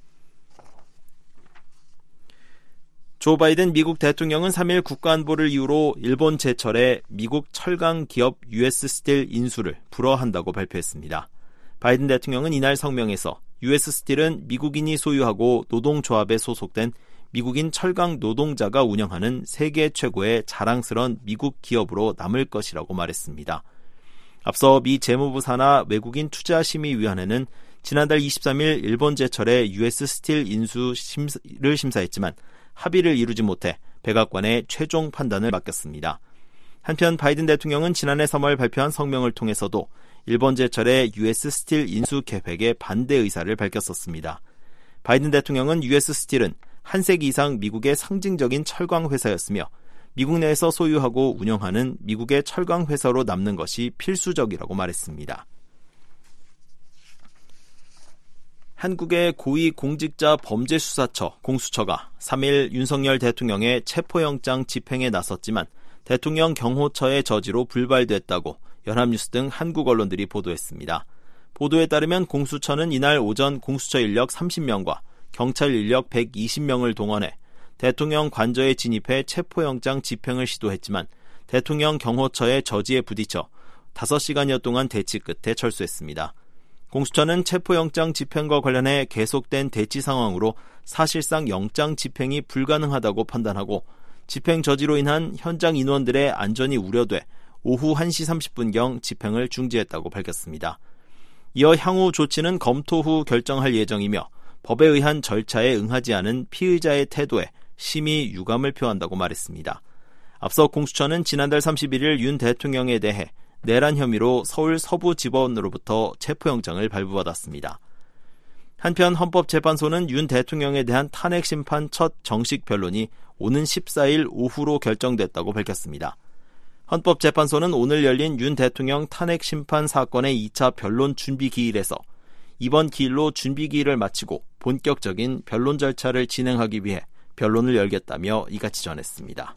조 바이든 미국 대통령은 3일 국가안보를 이유로 일본 제철에 미국 철강 기업 US 스틸 인수를 불허한다고 발표했습니다. 바이든 대통령은 이날 성명에서 US 스틸은 미국인이 소유하고 노동조합에 소속된 미국인 철강 노동자가 운영하는 세계 최고의 자랑스러운 미국 기업으로 남을 것이라고 말했습니다. 앞서 미 재무부 산하 외국인 투자심의위원회는 지난달 23일 일본 제철의 US 스틸 인수를 심사했지만 합의를 이루지 못해 백악관의 최종 판단을 맡겼습니다. 한편 바이든 대통령은 지난해 3월 발표한 성명을 통해서도 일본 제철의 US 스틸 인수 계획에 반대 의사를 밝혔었습니다. 바이든 대통령은 US 스틸은 한 세기 이상 미국의 상징적인 철강 회사였으며 미국 내에서 소유하고 운영하는 미국의 철강 회사로 남는 것이 필수적이라고 말했습니다. 한국의 고위공직자범죄수사처 공수처가 3일 윤석열 대통령의 체포영장 집행에 나섰지만 대통령 경호처의 저지로 불발됐다고 연합뉴스 등 한국 언론들이 보도했습니다. 보도에 따르면 공수처는 이날 오전 공수처 인력 30명과 경찰 인력 120명을 동원해 대통령 관저에 진입해 체포영장 집행을 시도했지만 대통령 경호처의 저지에 부딪혀 5시간여 동안 대치 끝에 철수했습니다. 공수처는 체포영장 집행과 관련해 계속된 대치 상황으로 사실상 영장 집행이 불가능하다고 판단하고 집행 저지로 인한 현장 인원들의 안전이 우려돼 오후 1시 30분경 집행을 중지했다고 밝혔습니다. 이어 향후 조치는 검토 후 결정할 예정이며 법에 의한 절차에 응하지 않은 피의자의 태도에 심히 유감을 표한다고 말했습니다. 앞서 공수처는 지난달 31일 윤 대통령에 대해 내란 혐의로 서울 서부지법원으로부터 체포영장을 발부받았습니다. 한편 헌법재판소는 윤 대통령에 대한 탄핵심판 첫 정식 변론이 오는 14일 오후로 결정됐다고 밝혔습니다. 헌법재판소는 오늘 열린 윤 대통령 탄핵심판 사건의 2차 변론 준비기일에서 이번 기일로 준비기일을 마치고 본격적인 변론 절차를 진행하기 위해 변론을 열겠다며 이같이 전했습니다.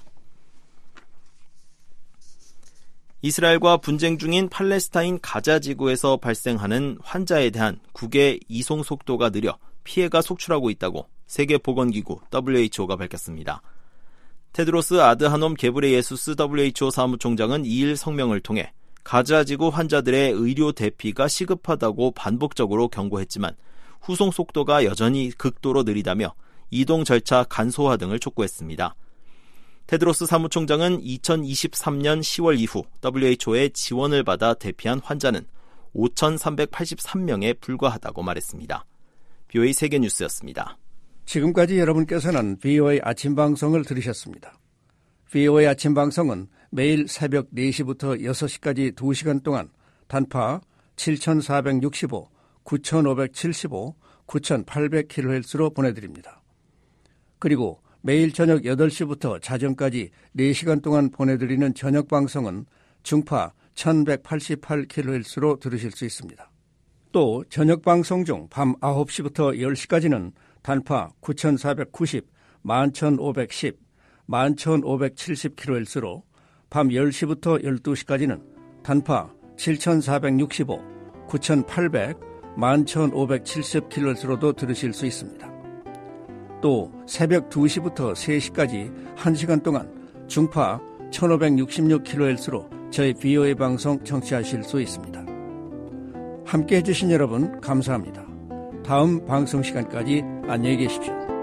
이스라엘과 분쟁 중인 팔레스타인 가자 지구에서 발생하는 환자에 대한 국외 이송 속도가 느려 피해가 속출하고 있다고 세계보건기구 WHO가 밝혔습니다. 테드로스 아드하놈 게브레예수스 WHO 사무총장은 2일 성명을 통해 가자 지구 환자들의 의료 대피가 시급하다고 반복적으로 경고했지만 후송 속도가 여전히 극도로 느리다며 이동 절차 간소화 등을 촉구했습니다. 테드로스 사무총장은 2023년 10월 이후 WHO의 지원을 받아 대피한 환자는 5,383명에 불과하다고 말했습니다. VOA 세계뉴스였습니다. 지금까지 여러분께서는 VOA 아침방송을 들으셨습니다. VOA 아침방송은 매일 새벽 4시부터 6시까지 2시간 동안 단파 7,465, 9,575, 9,800kHz로 보내드립니다. 그리고 매일 저녁 8시부터 자정까지 4시간 동안 보내드리는 저녁 방송은 중파 1188kHz로 들으실 수 있습니다. 또 저녁 방송 중 밤 9시부터 10시까지는 단파 9490, 11510, 11570kHz로 밤 10시부터 12시까지는 단파 7465, 9800, 11570kHz로도 들으실 수 있습니다. 또 새벽 2시부터 3시까지 1시간 동안 중파 1566kHz로 저희 VOA 방송 청취하실 수 있습니다. 함께해 주신 여러분 감사합니다. 다음 방송 시간까지 안녕히 계십시오.